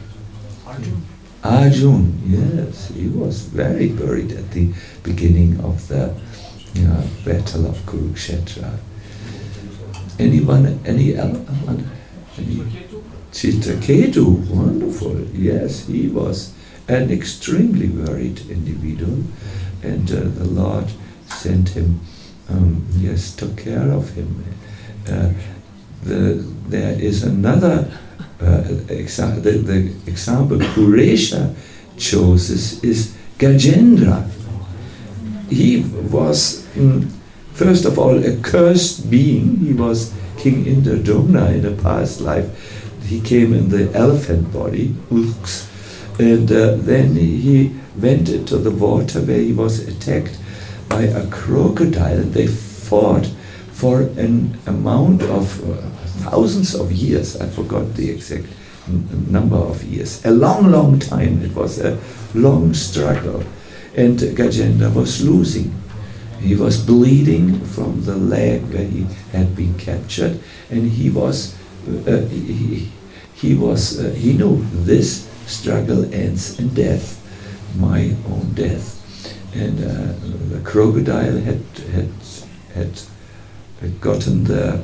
Arjun, yes, he was very worried at the beginning of the battle of Kurukshetra. Anyone? Chitraketu, wonderful. Yes, he was an extremely worried individual, and the Lord sent him, took care of him. There is another example. The example Kuresha chooses is Gajendra. He was, first of all, a cursed being. He was King Indradyumna in a past life. He came in the elephant body, and then he went into the water where he was attacked by a crocodile. They fought for an amount of thousands of years. I forgot the exact number of years. A long, long time. It was a long struggle. And Gajendra was losing. He was bleeding from the leg where he had been captured, and he knew this struggle ends in death, my own death. And the crocodile had gotten the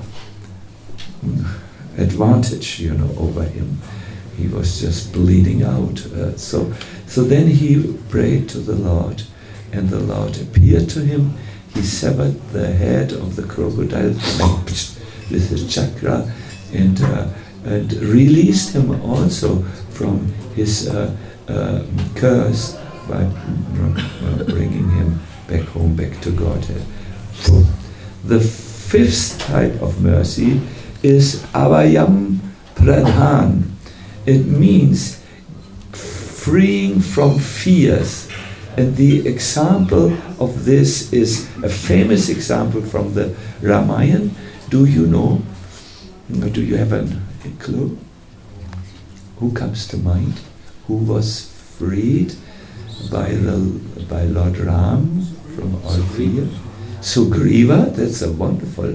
advantage, over him. He was just bleeding out. So then he prayed to the Lord, and the Lord appeared to him. He severed the head of the crocodile with his chakra, and released him also from his curse by bringing him back home, back to Godhead. The fifth type of mercy is Avayam Pradhan. It means freeing from fears. And the example of this is a famous example from the Ramayana. Do you know? Do you have a clue? Who comes to mind? Who was freed by Lord Ram from all fear? Sugriva, that's a wonderful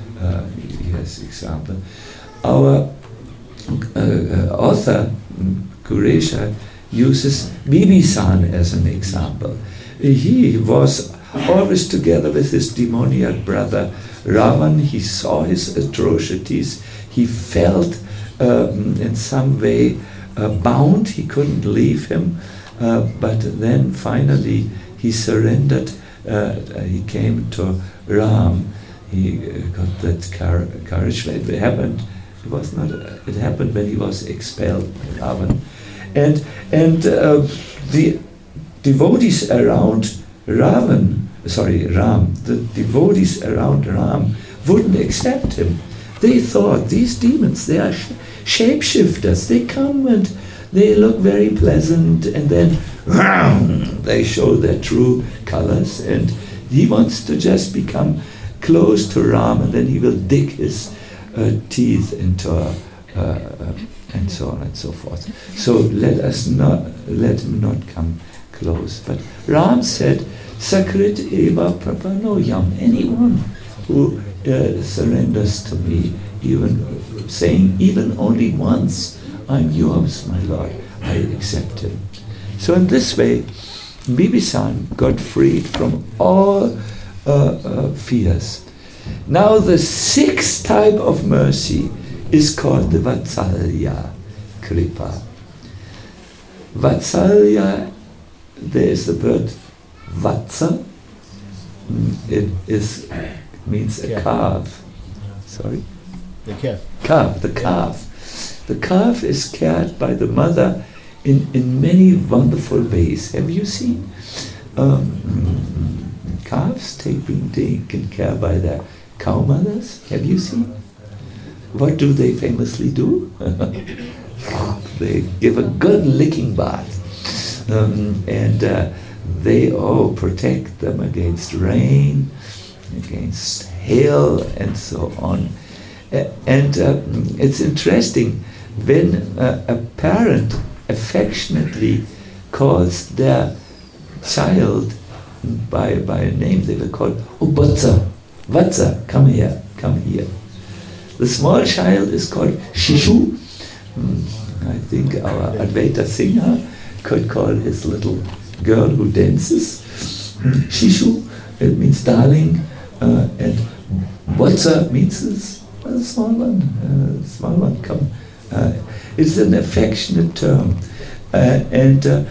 example. Our author, Kuresha, uses Bibhisan as an example. He was always together with his demoniac brother Ravan. He saw his atrocities. He felt in some way bound. He couldn't leave him. But then finally he surrendered. He came to Ram. He got that courage. It happened. It happened when he was expelled by Ravan. And the devotees around Ram, the devotees around Ram wouldn't accept him. They thought, these demons, they are shapeshifters. They come and they look very pleasant, and then they show their true colors, and he wants to just become close to Ram, and then he will dig his teeth into and so on and so forth. So let him not come close. But Ram said, Sakrit eva prapanoyam. Anyone who surrenders to me, even only once, I'm yours, my Lord, I accept him. So in this way, Bibhisan got freed from all fears. Now the sixth type of mercy is called the Vatsalya Kripa. Vatsalya, there is the word Vatsa. It means a calf. Sorry? The calf. The calf. The calf is cared by the mother in many wonderful ways. Have you seen calves being taken care by their cow mothers? Have you seen? What do they famously do? They give a good licking bath. And they protect them against rain, against hail, and so on. And it's interesting when a parent affectionately calls their child by a name. They will call, oh, Vatsa, come here. The small child is called Shishu. I think our Advaita Singha could call his little girl who dances Shishu. It means darling, and Vatsa means a small one, come. It's an affectionate term, and the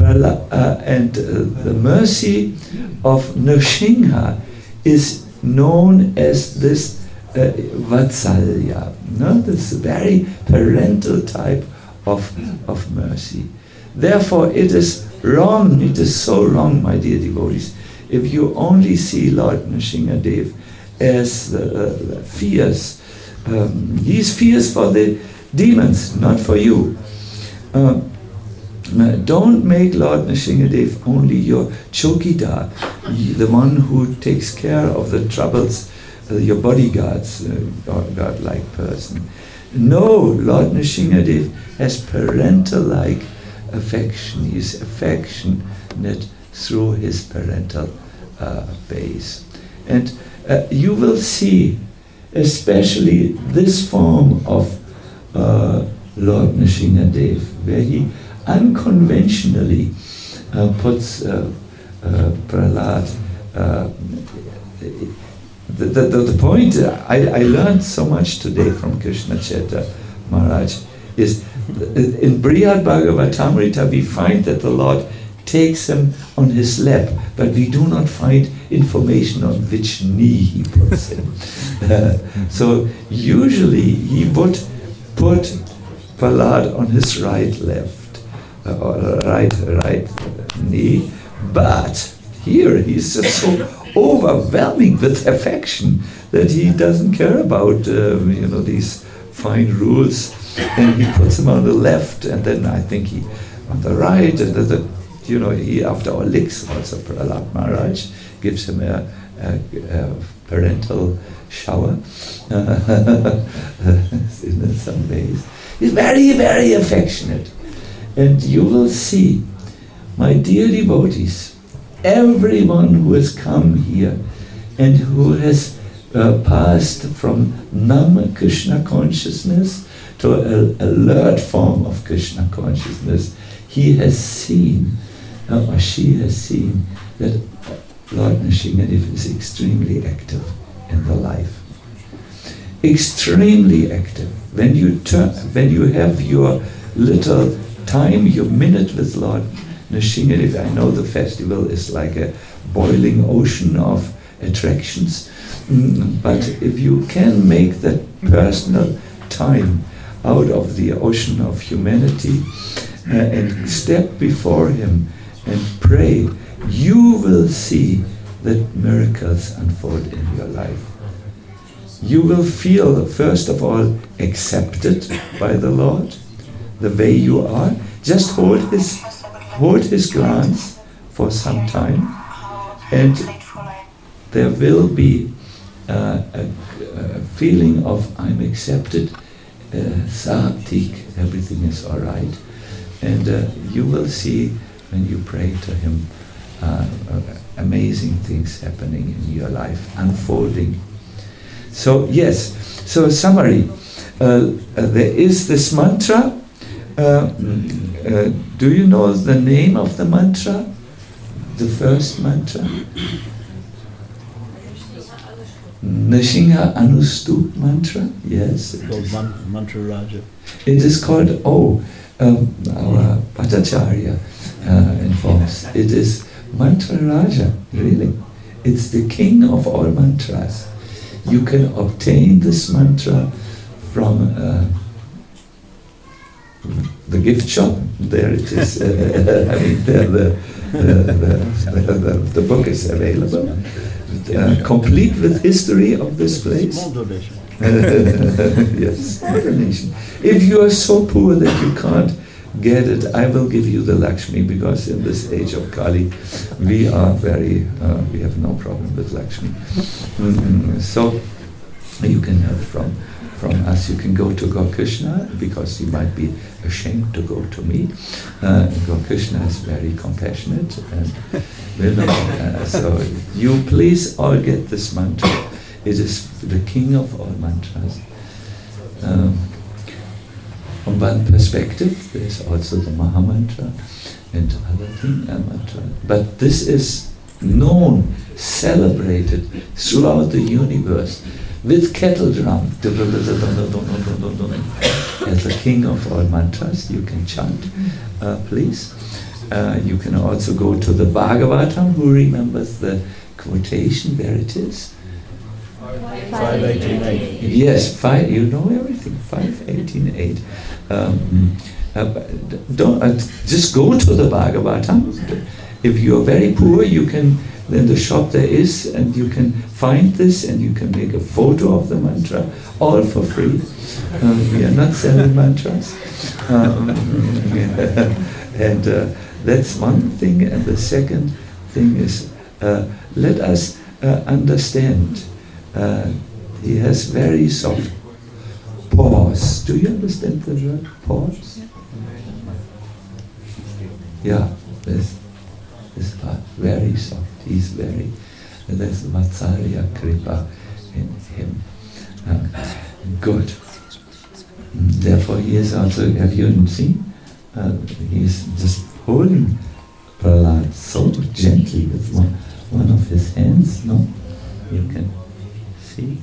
mercy of Nrsimha is known as this Vatsalya, this very parental type of mercy. Therefore, it is wrong, it is so wrong, my dear devotees, if you only see Lord Nrsimhadev as fierce. He's fierce for the demons, not for you. Don't make Lord Nrsimhadev only your chokidar, the one who takes care of the troubles, your bodyguards, God-like person. No, Lord Nrsimhadev has parental-like affection. He's affectionate through his parental base. And you will see especially this form of Lord Nrsimhadev, where he unconventionally puts Prahlad. The point I learned so much today from Krishna Chaitra Maharaj is in Brihad Bhagavatamrita we find that the Lord takes him on his lap, but we do not find information on which knee he puts him. So usually he would put Prahlad on his right right knee, but here he's just so overwhelming with affection that he doesn't care about these fine rules, and he puts him on the left, and then I think he on the right, and he after all licks also Prahlad Maharaj, gives him a parental shower in some ways. He's very, very affectionate. And you will see, my dear devotees, everyone who has come here and who has passed from numb Krishna consciousness to an alert form of Krishna consciousness, he has seen, or she has seen, that Lord Nrsimhadev is extremely active in the life. Extremely active. When you have your little time, your minute with Lord Nrsimhadev, I know the festival is like a boiling ocean of attractions, but if you can make that personal time out of the ocean of humanity and step before him and pray, you will see that miracles unfold in your life. You will feel, first of all, accepted by the Lord, the way you are. Just hold his glance for some time, and there will be a feeling of I'm accepted, sartik, everything is all right, and you will see when you pray to him amazing things happening in your life, unfolding. So yes, so summary, there is this mantra. Do you know the name of the mantra? The first mantra? Nrsimha Anustup mantra? Yes. It's called Mantra Raja. It is called, our Bhattacharya informs. It is Mantra Raja, really. It's the king of all mantras. You can obtain this mantra from the gift shop. There it is. The book is available, complete with history of this place. Small donation. Yes, small donation. If you are so poor that you can't get it, I will give you the Lakshmi, because in this age of Kali, we are we have no problem with Lakshmi. So you can have from us. You can go to Gokrishna, because you might be ashamed to go to me. Gokrishna is very compassionate, and so you please all get this mantra. It is the king of all mantras. From one perspective, there is also the Maha Mantra and other things, mantra. But this is known, celebrated throughout the universe with kettle drum. As the king of all mantras, you can chant, please. You can also go to the Bhagavatam. Who remembers the quotation where it is? 518.8. Yes, you know everything. 518.8. Just go to the Bhagavatam. If you are very poor, you can. Then the shop there is, and you can find this, and you can make a photo of the mantra, all for free. We are not selling mantras, and that's one thing. And the second thing is, let us understand. He has very soft pause. Do you understand the word pause? Yeah, this part, very soft. He's very, there's Vatsalya Kripa in him. Good. Therefore he is also, have you seen? He's just holding Prahlad so gently with one of his hands, no? You can see.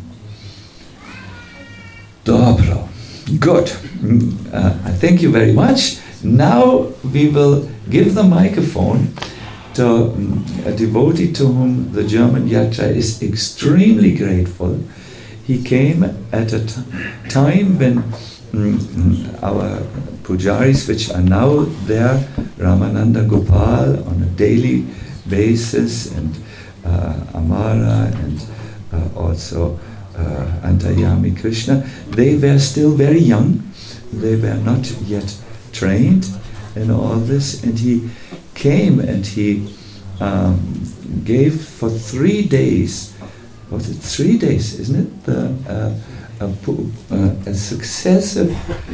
Dobro. Good. I thank you very much. Now we will give the microphone to a devotee to whom the German Yatra is extremely grateful. He came at a time when our pujaris, which are now there, Ramananda Gopal, on a daily basis, and Amara and also Antayami Krishna. They were still very young. They were not yet trained in all this, and he came and he gave for 3 days. Was it 3 days? Isn't it a successive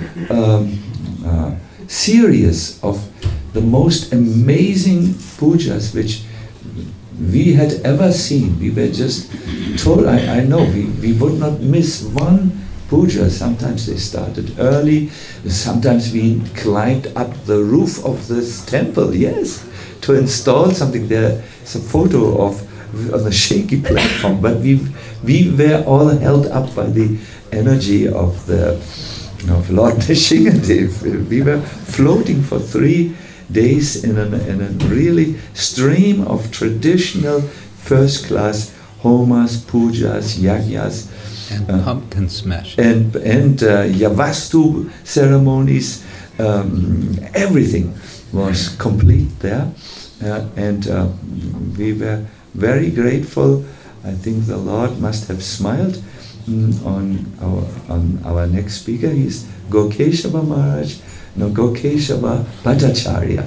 series of the most amazing pujas which we had ever seen. We were just told, I know, we would not miss one puja. Sometimes they started early, sometimes we climbed up the roof of this temple, yes, to install something. There's a photo of on the shaky platform, but we were all held up by the energy of Lord Nishingadev. We were floating for 3 days in a really stream of traditional first-class homas, pujas, yagyas, and pumpkin smash, and Yavastu ceremonies. Everything was complete there, and we were very grateful. I think the Lord must have smiled on our next speaker. He's Gokeshava Maharaj. No, Gokeshava Bhattacharya.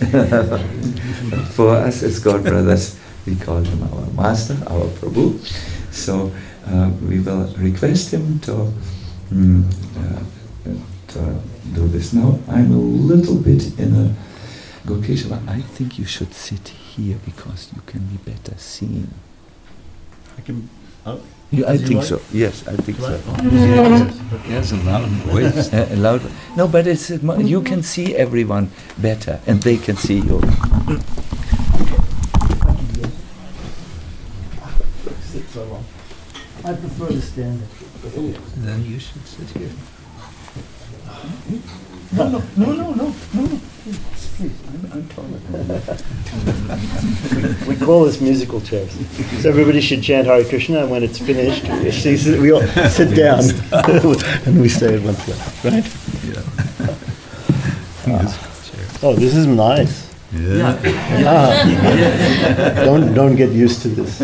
For us as God brothers, we call him our master, our Prabhu. So we will request him to do this. Now I'm a little bit in a Gokeshava. I think you should sit here because you can be better seen. I can. Oh. I think so. Yes, I think so. Yes, a loud voice. Loud. No, but it's you can see everyone better, and they can see you. Sit so long. I prefer to stand. Then you should sit here. No. Please, I'm taller. We call this musical chairs. So everybody should chant Hare Krishna, and when it's finished, we all sit down and we stay in one place, right? Yeah. Oh, this is nice. Yeah. Don't get used to this.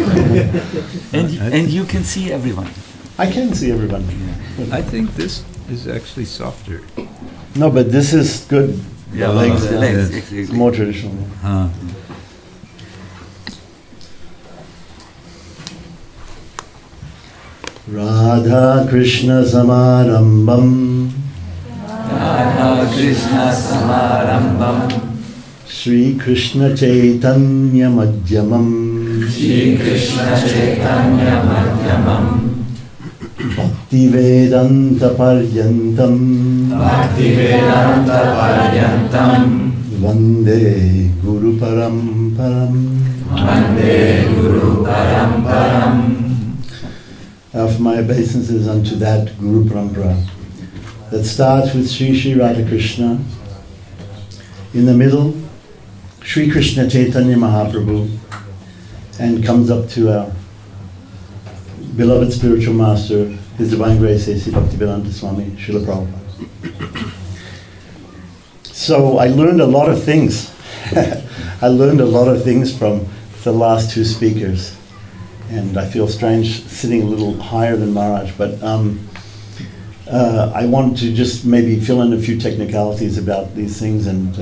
And you can see everyone. I can see everyone. I think this is actually softer. No, but this is good. Yeah, legs. It's more traditional. Radha Krishna Samarambam. Radha Krishna Samarambam. Sri Krishna Chaitanya Madhyamam. Sri Krishna Chaitanya Madhyamam. Bhaktivedanta Paryantam. Bhaktivedanta Paryantam. Vande Guru Paramparam. Vande Guru Paramparam. I offer my obeisances unto that Guru Parampara that starts with Sri Sri Radhakrishna. In the middle, Sri Krishna Chaitanya Mahaprabhu, and comes up to our beloved spiritual master, His Divine Grace A.C. Bhaktivedanta Swami Srila Prabhupada. So I learned a lot of things. I learned a lot of things from the last two speakers. And I feel strange sitting a little higher than Maharaj, but I want to just maybe fill in a few technicalities about these things. And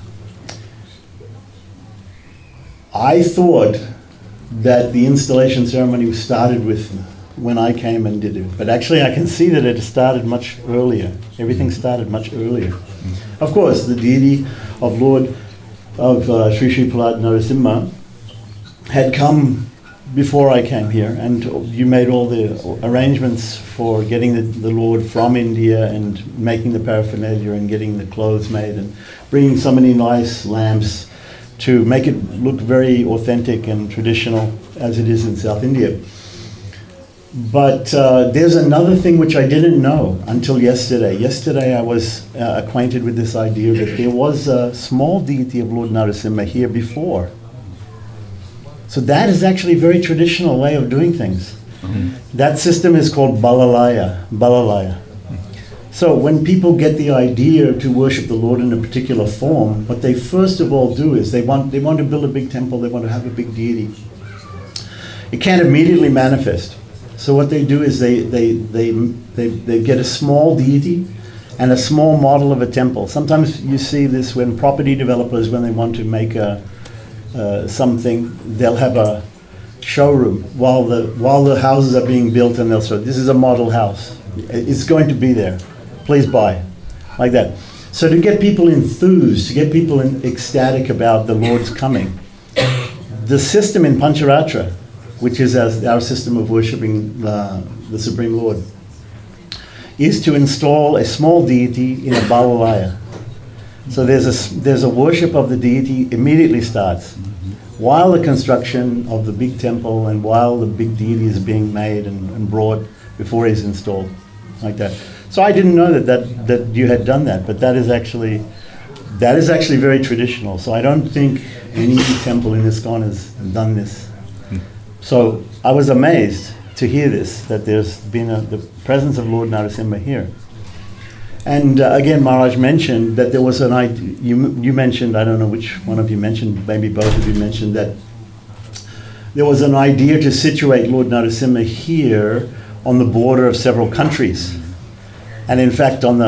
I thought that the installation ceremony started with when I came and did it, but actually I can see that it started much earlier. Everything started much earlier. Of course, the deity of Lord of Sri Sri Prahlad Narasimha had come before I came here, and you made all the arrangements for getting the Lord from India and making the paraphernalia and getting the clothes made and bringing so many nice lamps to make it look very authentic and traditional as it is in South India. But there's another thing which I didn't know until yesterday. Yesterday I was acquainted with this idea that there was a small deity of Lord Narasimha here before. So that is actually a very traditional way of doing things. That system is called Balalaya. So when people get the idea to worship the Lord in a particular form, what they first of all do is they want to build a big temple, they want to have a big deity. it can't immediately manifest. So what they do is they get a small deity and a small model of a temple. Sometimes you see this when property developers, when they want to make something, they'll have a showroom while the houses are being built, and they'll say, this is a model house. It's going to be there. Please buy. Like that. So to get people enthused, to get people ecstatic about the Lord's coming, the system in Pancharatra, which is our system of worshipping the Supreme Lord, is to install a small deity in a balalaya. So there's a worship of the deity immediately starts, while the construction of the big temple and while the big deity is being made and brought before he's installed, like that. So I didn't know that you had done that, but that is actually very traditional. So I don't think any temple in ISKCON has done this. So I was amazed to hear this, that there's been the presence of Lord Narasimha here. And again, Maharaj mentioned that there was an idea, you mentioned, I don't know which one of you mentioned, maybe both of you mentioned that there was an idea to situate Lord Narasimha here on the border of several countries. And in fact, on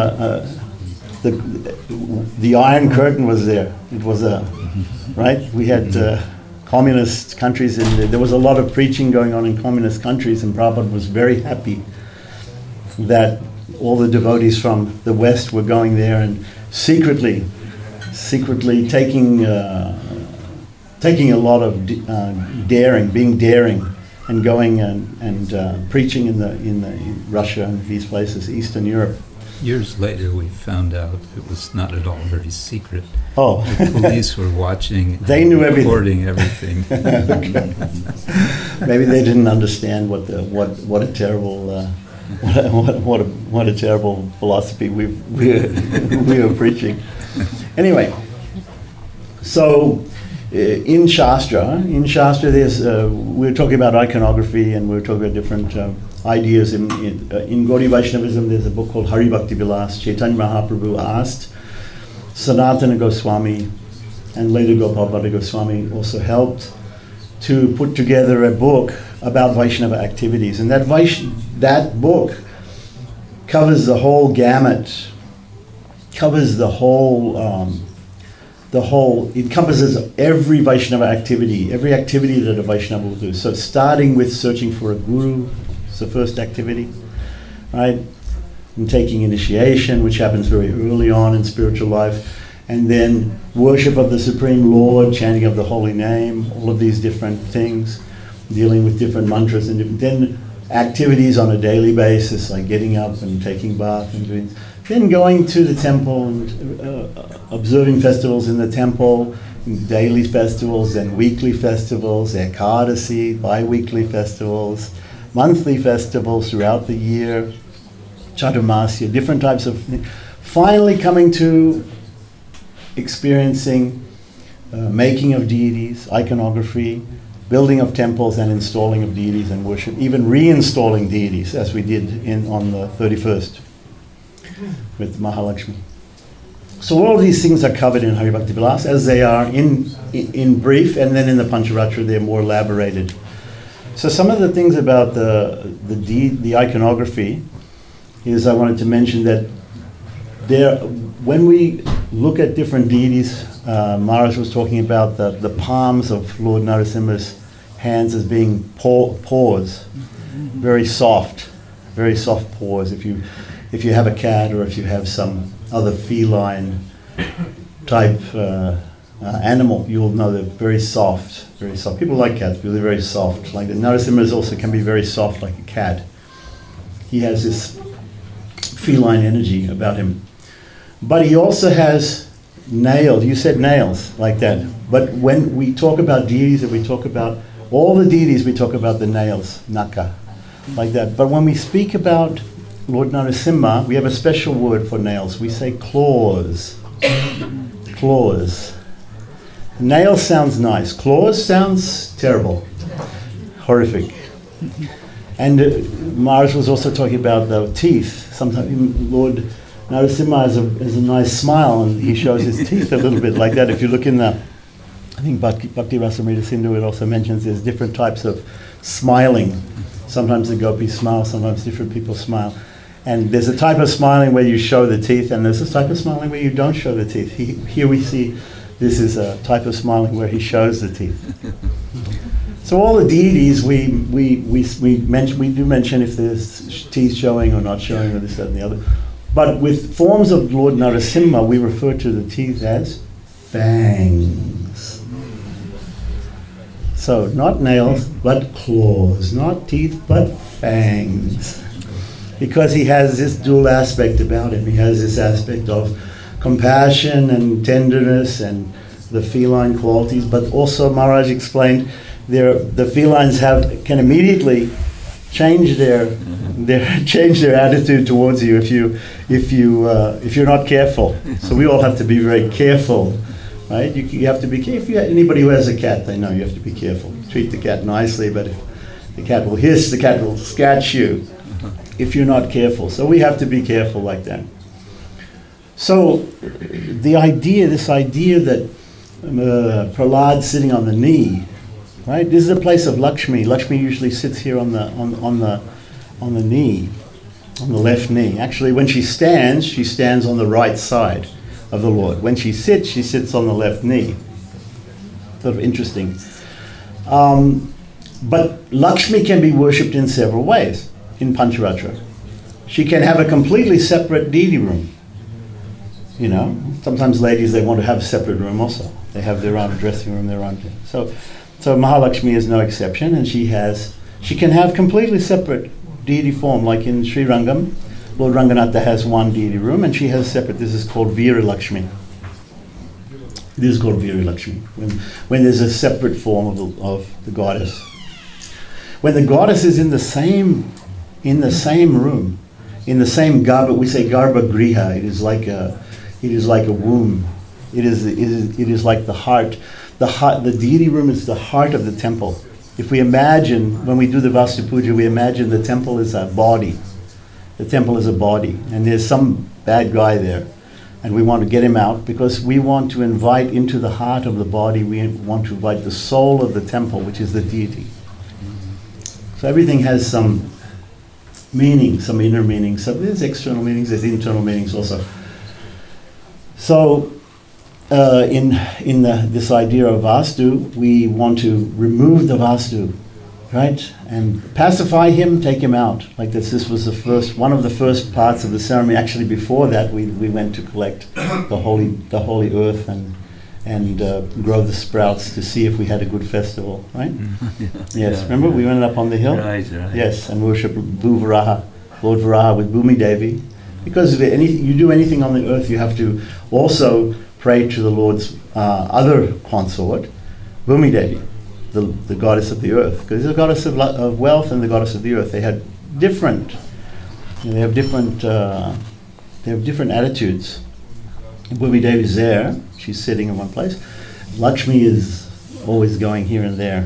the Iron Curtain was there. It was right? We had communist countries in there. There was a lot of preaching going on in communist countries, and Prabhupada was very happy that all the devotees from the West were going there and secretly taking a lot of being daring, and going and preaching in Russia and these places, Eastern Europe. Years later, we found out it was not at all very secret. Oh, the police were watching. They knew recording everything. Okay. Maybe they didn't understand what a terrible what a terrible philosophy we were preaching. Anyway, so. In Shastra, there's we're talking about iconography, and we're talking about different ideas. In Gaudiya Vaishnavism, there's a book called Hari Bhakti Vilas. Chaitanya Mahaprabhu asked Sanatana Goswami, and later Gopal Goswami also helped to put together a book about Vaishnava activities, and that book covers the whole gamut, covers it encompasses every Vaishnava activity, every activity that a Vaishnava will do. So starting with searching for a guru, it's the first activity, right? And taking initiation, which happens very early on in spiritual life, and then worship of the Supreme Lord, chanting of the holy name, all of these different things, dealing with different mantras, and then activities on a daily basis, like getting up and taking bath and doing. Then going to the temple and observing festivals in the temple, daily festivals and weekly festivals, Ekadasi, bi-weekly festivals, monthly festivals throughout the year, Chaturmasya, different types of. Finally coming to experiencing making of deities, iconography, building of temples and installing of deities and worship, even reinstalling deities, as we did on the 31st. With Mahalakshmi. So all of these things are covered in Hari Bhakti Vilas, as they are in brief, and then in the Pancharatra they're more elaborated. So some of the things about the iconography is I wanted to mention that when we look at different deities, Maharaj was talking about the palms of Lord Narasimha's hands as being paws, very soft paws. If you have a cat, or if you have some other feline type animal, you'll know they're very soft, very soft. People like cats, but they're very soft. Like the Narasimha also can be very soft, like a cat. He has this feline energy about him. But he also has nails. You said nails, like that. But when we talk about deities, and we talk about all the deities, we talk about the nails, naka, like that. But when we speak about Lord Narasimha, we have a special word for nails. We say claws. Claws. Nail sounds nice. Claws sounds terrible. Horrific. And Maharaj was also talking about the teeth. Sometimes Lord Narasimha has a nice smile, and he shows his teeth a little bit like that. If you look in the I think Bhakti Rasamrita Sindhu, it also mentions there's different types of smiling. Sometimes the gopis smile, sometimes different people smile. And there's a type of smiling where you show the teeth, and there's a type of smiling where you don't show the teeth. Here we see this is a type of smiling where he shows the teeth. So all the deities we do mention if there's teeth showing or not showing or this, that, and the other. But with forms of Lord Narasimha, we refer to the teeth as fangs. So not nails, but claws. Not teeth, but fangs. Because he has this dual aspect about him. He has this aspect of compassion and tenderness and the feline qualities, but also Maharaj explained the felines can immediately change their attitude towards you if you're not careful. So we all have to be very careful, right? You have to be careful. Anybody who has a cat, they know you have to be careful. Treat the cat nicely, but if the cat will hiss, the cat will scratch you if you're not careful. So we have to be careful like that. So this idea that Prahlad sitting on the knee, right? This is a place of Lakshmi. Lakshmi usually sits here on the knee, on the left knee. Actually, when she stands on the right side of the Lord. When she sits on the left knee. Sort of interesting. But Lakshmi can be worshipped in several ways in Pancharatra. She can have a completely separate deity room. You know, sometimes ladies, they want to have a separate room also. They have their own dressing room, their own thing. So Mahalakshmi is no exception, and she can have completely separate deity form, like in Sri Rangam. Lord Ranganatha has one deity room, and she has separate. This is called Veera Lakshmi. This is called Veera Lakshmi, when there's a separate form of the goddess. When the goddess is in the same room, in the same garbha, we say garbha griha. It is like a womb. It is like the heart. The deity room is the heart of the temple. If we imagine, when we do the Vastu Puja, we imagine the temple is a body. The temple is a body, and there's some bad guy there, and we want to get him out because we want to invite into the heart of the body, we want to invite the soul of the temple, which is the deity. So everything has some meaning, some inner meaning. So there's external meanings, there's internal meanings also. So in this idea of Vastu, we want to remove the Vastu, right? And pacify him, take him out. Like this was one of the first parts of the ceremony. Actually, before that, we went to collect the holy earth and grow the sprouts to see if we had a good festival, right? Yes, yeah, remember we went up on the hill? Right. Yes, and worship Bhuvaraha, Lord Varaha with Bhumi Devi. Because if you do anything on the earth, you have to also pray to the Lord's other consort, Bhumi Devi, the goddess of the earth. Because there's a goddess of wealth and the goddess of the earth. They had different attitudes. Bhumi Devi is there. She's sitting in one place. Lakshmi is always going here and there.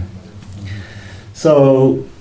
So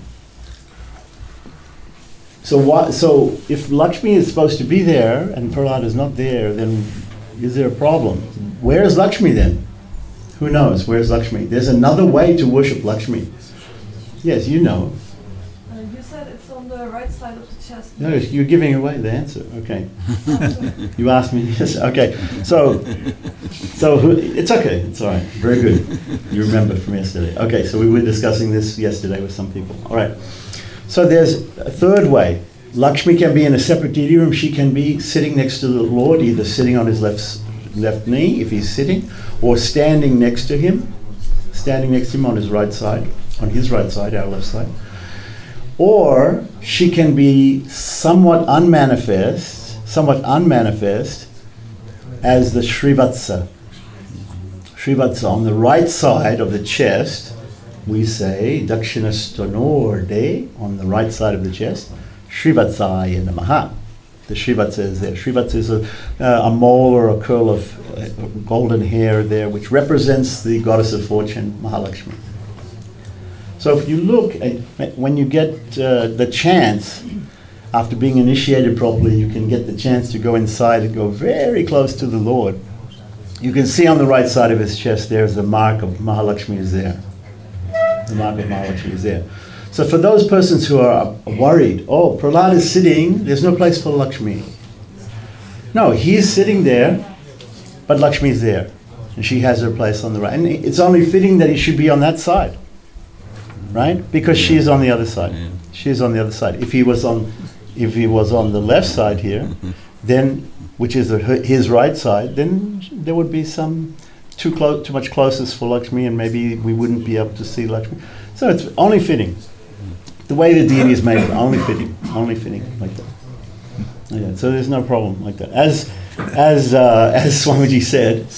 if Lakshmi is supposed to be there and Prahlad is not there, then is there a problem? Where is Lakshmi then? Who knows? Where's Lakshmi? There's another way to worship Lakshmi. Yes, you know. You said it's on the right side of the chest. No, you're giving away the answer. Okay. You asked me. Yes. Okay. So it's okay. It's all right. Very good. You remember from yesterday. Okay. So we were discussing this yesterday with some people. All right. So there's a third way. Lakshmi can be in a separate deity room. She can be sitting next to the Lord, either sitting on his left knee if he's sitting, or standing next to him on his right side, our left side. Or she can be somewhat unmanifest as the Srivatsa. Srivatsa on the right side of the chest. We say Dakshinastonorde on the right side of the chest. Srivatsaya Namaha. The Srivatsa is there. Srivatsa is a mole or a curl of golden hair there, which represents the goddess of fortune, Mahalakshmi. So if you look at, when you get the chance, after being initiated properly, you can get the chance to go inside and go very close to the Lord. you can see on the right side of his chest there's the mark of Mahalakshmi is there. The mark of Mahalakshmi is there. So for those persons who are worried, oh, Prahlad is sitting, there's no place for Lakshmi. No, he's sitting there, but Lakshmi is there. And she has her place on the right. And it's only fitting that he should be on that side. Right? Because she's on the other side. Yeah. She's on the other side. If he was on the left side here, then, which is his right side, then there would be some too much closeness for Lakshmi, and maybe we wouldn't be able to see Lakshmi. So it's only fitting. The way the deity is made, only fitting like that. Yeah, so there's no problem like that. As Swamiji said,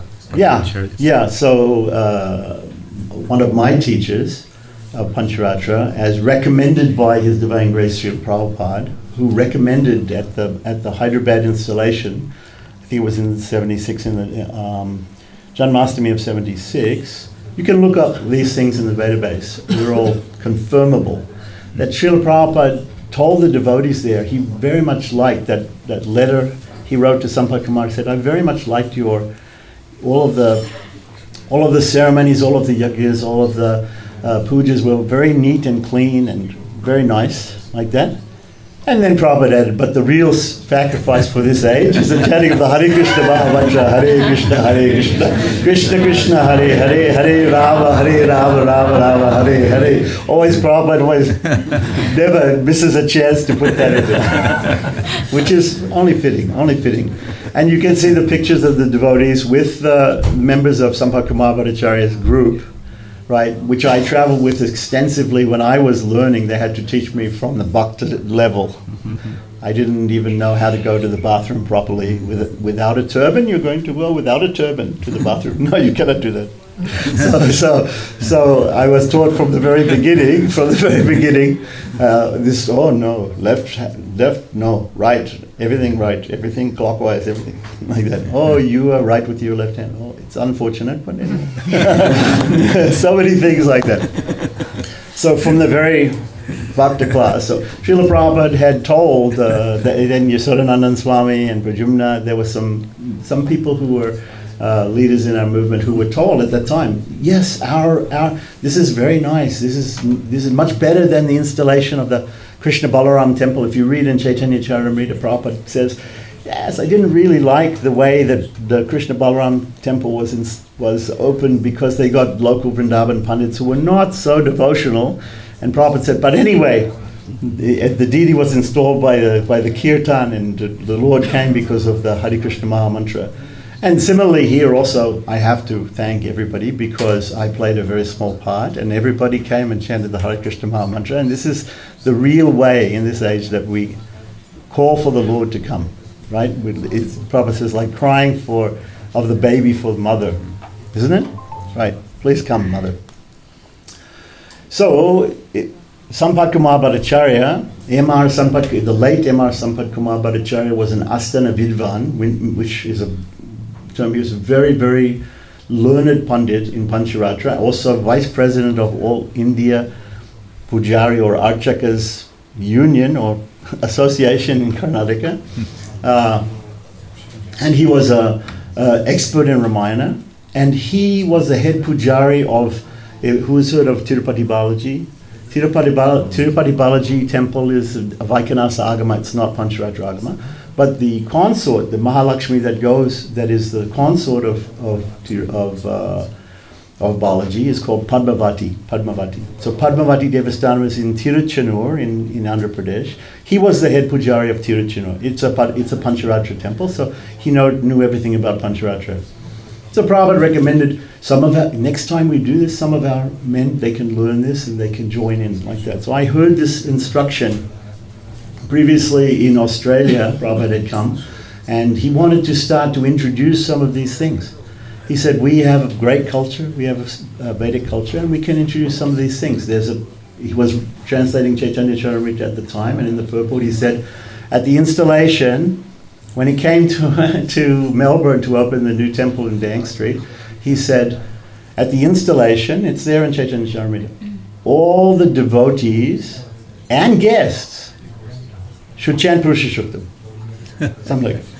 yeah. So one of my teachers of Pancharatra, as recommended by His Divine Grace Srila Prabhupada, who recommended at the Hyderabad installation, I think it was in '76, in the Janmashtami of '76. You can look up these things in the database. They're all confirmable. That Srila Prabhupada told the devotees there, he very much liked that letter he wrote to Sampath Kumar. He said, I very much liked all of the ceremonies, all of the yajnas, all of the pujas were very neat and clean and very nice, like that. And then Prabhupada added, but the real sacrifice for this age is the chanting of the Hare Krishna Mahamantra, Hare Krishna, Krishna Krishna, Hare Hare, Hare Rama, Rama Rama, Hare Hare. Always Prabhupada never misses a chance to put that in there, which is only fitting. And you can see the pictures of the devotees with the members of Sampath Kumar Bhattacharya's group, right, which I traveled with extensively when I was learning. They had to teach me from the bhakta level. I didn't even know how to go to the bathroom properly without a turban. You're going to go without a turban to the bathroom. No, you cannot do that. So I was taught from the very beginning, left, no, right, everything clockwise, everything like that. Oh, you are right with your left hand. Oh, it's unfortunate, but anyway. So many things like that. So from the very Bhakta class, so Srila Prabhupada had told then Yasodhanandan Swami and Pradyumna, there were some people who were leaders in our movement who were told at that time, yes, our this is very nice. This is much better than the installation of the Krishna Balaram temple. If you read in Chaitanya Charitamrita, Prabhupada says, yes, I didn't really like the way that the Krishna Balaram temple was opened because they got local Vrindavan Pandits who were not so devotional. And Prabhupada said, but anyway, the deity was installed by the kirtan, and the Lord came because of the Hare Krishna Mahamantra. And similarly here also, I have to thank everybody because I played a very small part, and everybody came and chanted the Hare Krishna Mahamantra. And this is the real way in this age that we call for the Lord to come, right? Prabhupada says, like crying of the baby for the mother, isn't it? Right, please come, mother. So, Sampath Kumar Bhattacharya, the late M.R. Sampath Kumar Bhattacharya was an Asthana Vidvan, which is a term. He was a very, very learned Pandit in Pancharatra, also vice president of All India Pujari or Archakas Union or Association in Karnataka. And he was an expert in Ramayana, and he was the head Pujari of, who's heard of Tirupati Balaji? Tirupati Balaji temple is a Vaikanasa Agama, it's not Pancharatra Agama. But the consort, the Mahalakshmi that is the consort of Balaji is called Padmavati. So Padmavati Devasthan was in Tiruchenur in Andhra Pradesh. He was the head Pujari of Tiruchenur. It's a Pancharatra temple, so he knew everything about Pancharatra. So Prabhupada recommended next time we do this, some of our men, they can learn this and they can join in like that. So I heard this instruction previously in Australia. Prabhupada had come, and he wanted to start to introduce some of these things. He said, we have a great culture, we have a Vedic culture, and we can introduce some of these things. He was translating Chaitanya Charitamrita at the time, and in the purport he said, at the installation, when he came to Melbourne to open the new temple in Dank Street, he said, at the installation, it's there in Chaitanya Charitamrita, all the devotees and guests should chant Purusha Suktam. Something like that.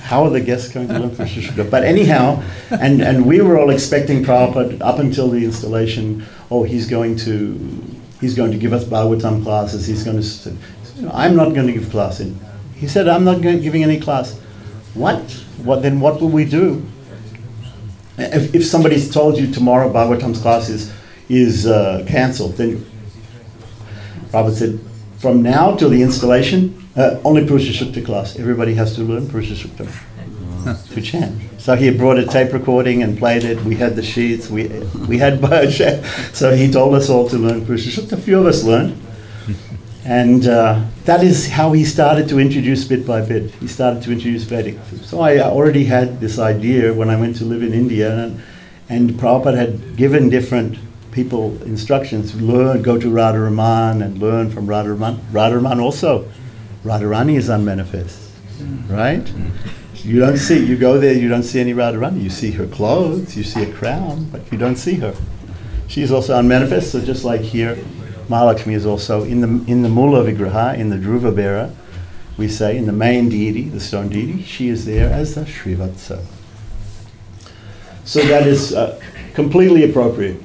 how are the guests going to learn Purusha Sukta? But anyhow, and we were all expecting Prabhupada up until the installation, he's going to give us Bhagavatam classes, he's going to, I'm not going to give class. And he said, I'm not giving any class. What? Then what will we do? If somebody's told you tomorrow Bhagavatam's class is cancelled, then Prabhupada said, from now till the installation, only Purusha Sukta class. Everybody has to learn Purusha Sukta to chant. So he brought a tape recording and played it. We had the sheets. We had so he told us all to learn Purusha Sukta. A few of us learned. And that is how he started to introduce bit by bit. He started to introduce Vedic. So I already had this idea when I went to live in India, and Prabhupada had given different people instructions to learn, go to Radharaman and learn from Radharaman. Radharaman also, Radharani is unmanifest, right? You don't see, you go there, you don't see any Radharani. You see her clothes, you see a crown, but you don't see her. She's also unmanifest, so just like here, Mahalakshmi is also in the Mula Vigraha, in the Dhruva bearer, we say, in the main deity, the stone deity, she is there as the Srivatsa. So that is completely appropriate.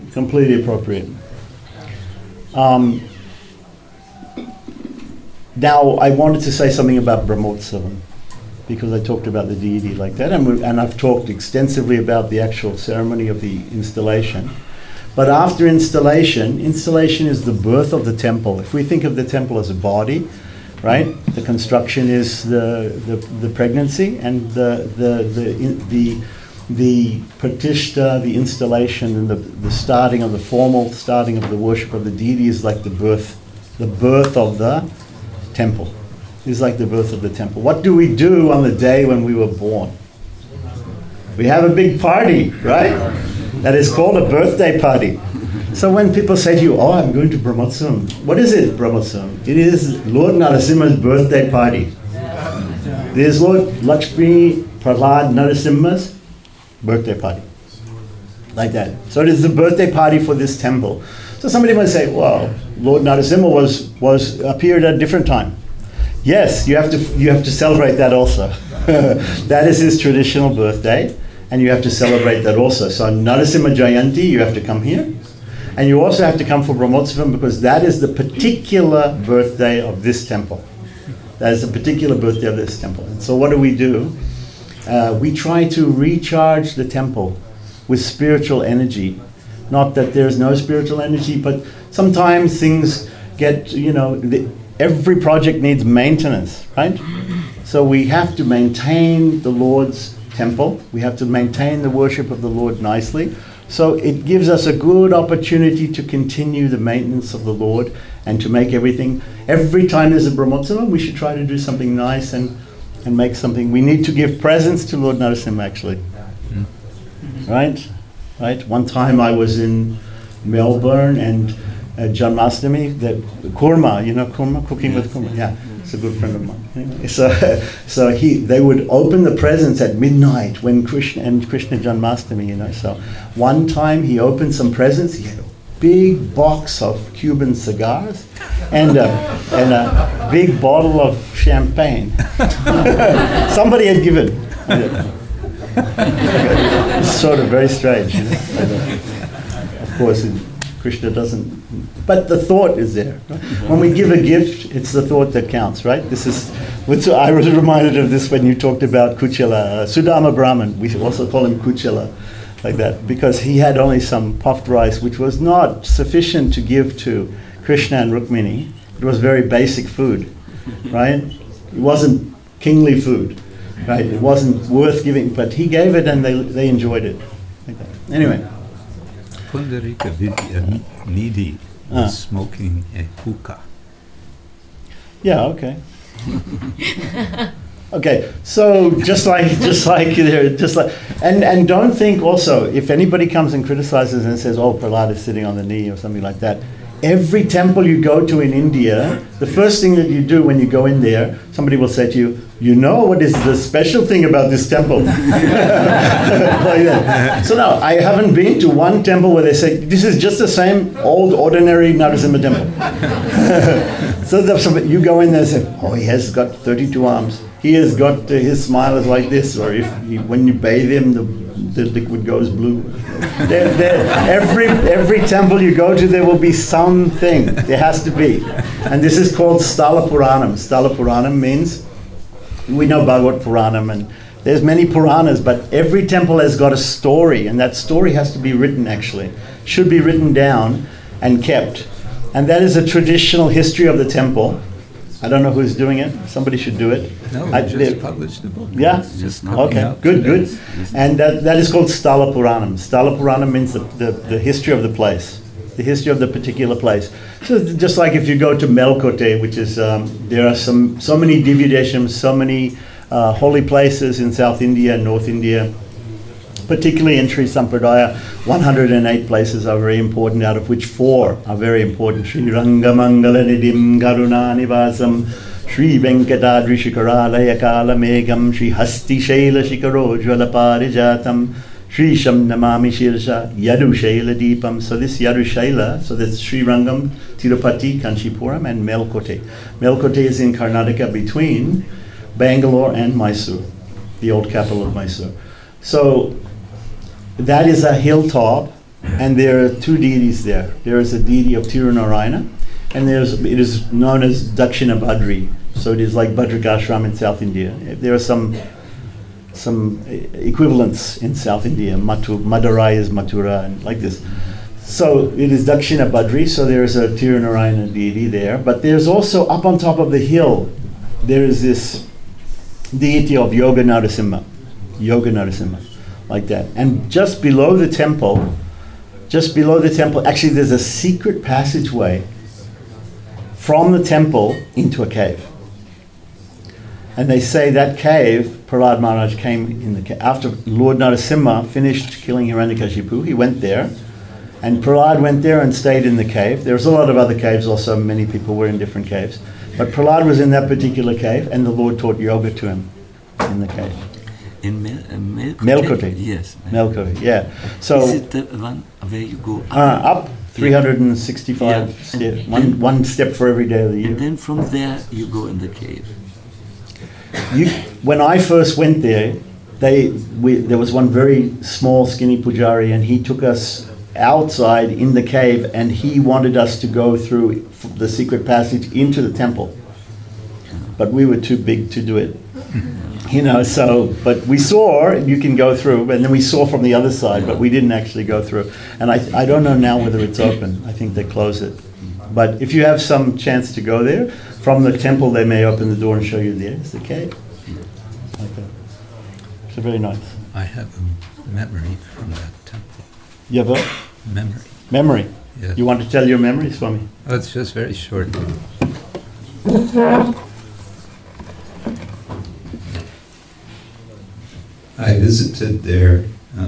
Now, I wanted to say something about Brahmotsavam, because I talked about the deity like that, and I've talked extensively about the actual ceremony of the installation. But after installation is the birth of the temple. If we think of the temple as a body, right? The construction is the pregnancy, and the pratishta, the installation, and the starting of the formal starting of the worship of the deity is like the birth of the temple. Is like the birth of the temple. What do we do on the day when we were born? We have a big party, right? That is called a birthday party. So when people say to you, I'm going to Brahmotsavam, what is it, Brahmotsavam? It is Lord Narasimha's birthday party. It is Lord Lakshmi Prahlad Narasimha's birthday party. Like that. So it is the birthday party for this temple. So somebody might say, well, Lord Narasimha appeared at a different time. Yes, you have to celebrate that also. That is his traditional birthday, and you have to celebrate that also. So Narasimha Jayanti, you have to come here, and you also have to come for Brahmotsavam, because that is the particular birthday of this temple. That is the particular birthday of this temple. And so what do? We try to recharge the temple with spiritual energy. Not that there's no spiritual energy, but sometimes things get, every project needs maintenance, right? So we have to maintain the Lord's temple. We have to maintain the worship of the Lord nicely. So it gives us a good opportunity to continue the maintenance of the Lord and to make everything. Every time there's a Brahmotsavam, we should try to do something nice and make something. We need to give presents to Lord Narasimha, actually. Right? One time I was in Melbourne, and Janmashtami, the kurma, kurma, cooking with kurma. Yeah, it's a good friend of mine. Anyway, so they would open the presents at midnight when Krishna Janmashtami. So one time he opened some presents. He had a big box of Cuban cigars and a big bottle of champagne. Somebody had given. It's sort of very strange. Of course, Krishna doesn't, but the thought is there. Right? When we give a gift, it's the thought that counts, right? I was reminded of this when you talked about Kuchela, Sudama Brahman. We also call him Kuchela, like that, because he had only some puffed rice, which was not sufficient to give to Krishna and Rukmini. It was very basic food, right? It wasn't kingly food, right? It wasn't worth giving, but he gave it and they enjoyed it. Like that. Anyway. Pundarika Nidhi was smoking a hookah. Yeah, okay. Okay, so just like, and don't think also, if anybody comes and criticizes and says, Prahlad is sitting on the knee or something like that, every temple you go to in India, the first thing that you do when you go in there, somebody will say to you, what is the special thing about this temple? Like that. So no, I haven't been to one temple where they say, this is just the same old ordinary Narasimha temple. So you go in there and say, he has got 32 arms. he has got his smile is like this, or if when you bathe him, the liquid goes blue. Every temple you go to, there will be something. There has to be, and this is called Sthala Puranam. Sthala Puranam means, we know Bhagavad Puranam, and there's many Puranas, but every temple has got a story, and that story has to be written. Actually, should be written down and kept, and that is a traditional history of the temple. I don't know who's doing it. Somebody should do it. No, I just published the book. Yeah? Just coming Okay, out good, today. good. And that is called Sthala Puranam. Sthala Puranam means the history of the place, the history of the particular place. So just like if you go to Melkote, which is, there are so many Divyadeshams, so many holy places in South India and North India, particularly in Sri Sampradaya. 108 places are very important, out of which 4 are very important. Sri Rangamangala Nidim Karuna Nivasam, Sri Venkatadri Shikaralaya Kala Megam, Sri Hasti Shaila Shikaro Jvala Parijatam, Sri Sham Namami Shirsha, Yadu Shaila Deepam. So this Yadu Shaila, so that's Sri Rangam, Tirupati, Kanchipuram, and Melkote. Melkote is in Karnataka between Bangalore and Mysore, the old capital of Mysore. So that is a hilltop, and there are 2 deities there. There is a deity of Tirunarayana, and it is known as Dakshina Badri. So it is like Bhadrakashram in South India. There are some equivalents in South India. Madurai is Mathura, and like this. So it is Dakshina Badri, so there is a Tirunarayana deity there. But there's also, up on top of the hill, there is this deity of Yoga Narasimha, like that. And just below the temple, actually there's a secret passageway from the temple into a cave. And they say that cave, Prahlad Maharaj came in the cave. After Lord Narasimha finished killing Hiranyakashipu, he went there, and Prahlad went there and stayed in the cave. There's a lot of other caves also, many people were in different caves. But Prahlad was in that particular cave, and the Lord taught yoga to him in the cave. In Melkote? Melkote. Yes. Melkote, yeah. So is it the one where you go up? up 365 Yeah. steps, And one step for every day of the year. And then from there you go in the cave. When I first went there, there was one very small, skinny pujari, and he took us outside in the cave, and he wanted us to go through the secret passage into the temple. But we were too big to do it. But we saw you can go through, and then we saw from the other side, but we didn't actually go through. And I don't know now whether it's open. I think they close it. But if you have some chance to go there, from the temple they may open the door and show you there's the cave. Like that. So very nice. I have a memory from that temple. You have a Memory. memory. Yes. You want to tell your memory, Swami? Oh, it's just very short. I visited there.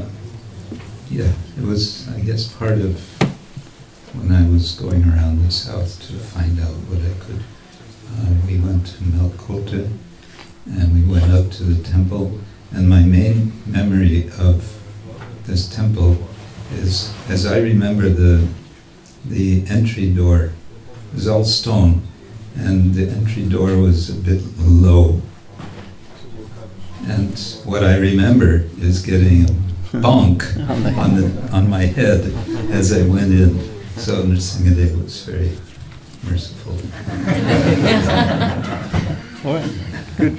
It was, I guess, part of when I was going around the south to find out what I could. We went to Melkote, and we went up to the temple. And my main memory of this temple is, as I remember, the entry door was all stone, and the entry door was a bit low. And what I remember is getting a bonk on my head as I went in. So Nrsingadev was very merciful. All right. Good.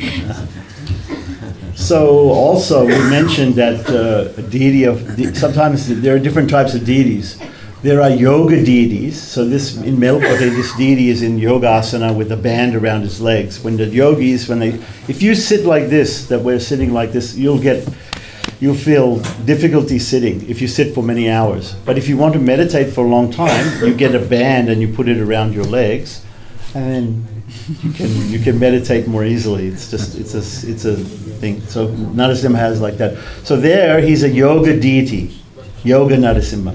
So also we mentioned that a deity sometimes there are different types of deities. There are yoga deities. So this in Melkote, this deity is in yogasana with a band around his legs. When the yogis, if you sit like this, that we're sitting like this, you'll feel difficulty sitting if you sit for many hours. But if you want to meditate for a long time, you get a band and you put it around your legs, and then you can meditate more easily. It's a thing. So Narasimha has like that. So there he's a yoga deity, Yoga Narasimha.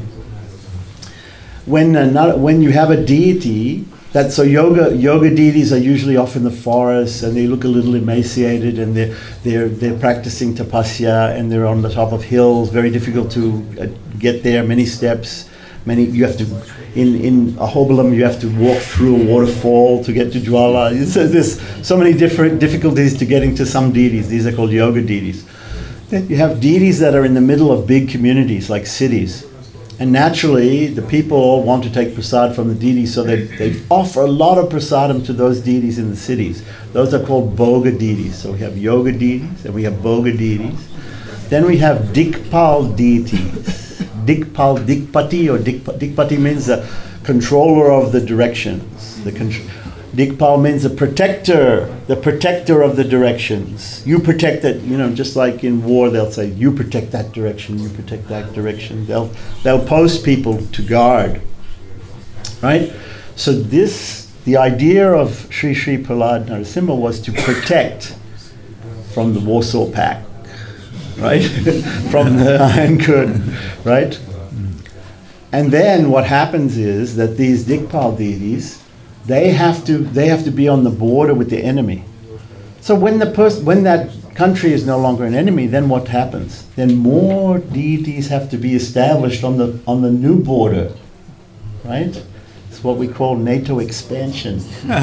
When you have a deity, yoga deities are usually off in the forest, and they look a little emaciated, and they're practicing tapasya, and they're on the top of hills, very difficult to get there, many steps. You have to, in Ahobilam, you have to walk through a waterfall to get to Jwala. There's so many different difficulties to getting to some deities. These are called yoga deities. Then you have deities that are in the middle of big communities, like cities. And naturally, the people all want to take prasad from the deities, so they offer a lot of prasadam to those deities in the cities. Those are called boga deities. So we have yoga deities, and we have boga deities. Then we have Dikpal deities. Dikpal, Dikpati, or Dikpati means the controller of the directions. Dikpal means the protector of the directions. You protect that, just like in war, they'll say, you protect that direction, you protect that direction. They'll post people to guard, right? So the idea of Sri Sri Prahlad Narasimha was to protect from the Warsaw Pact, right? From the Iron Curtain, right? And then what happens is that these Dikpal deities, they have to be on the border with the enemy. So when that country is no longer an enemy, then what happens? Then more deities have to be established on the new border, right? It's what we call NATO expansion.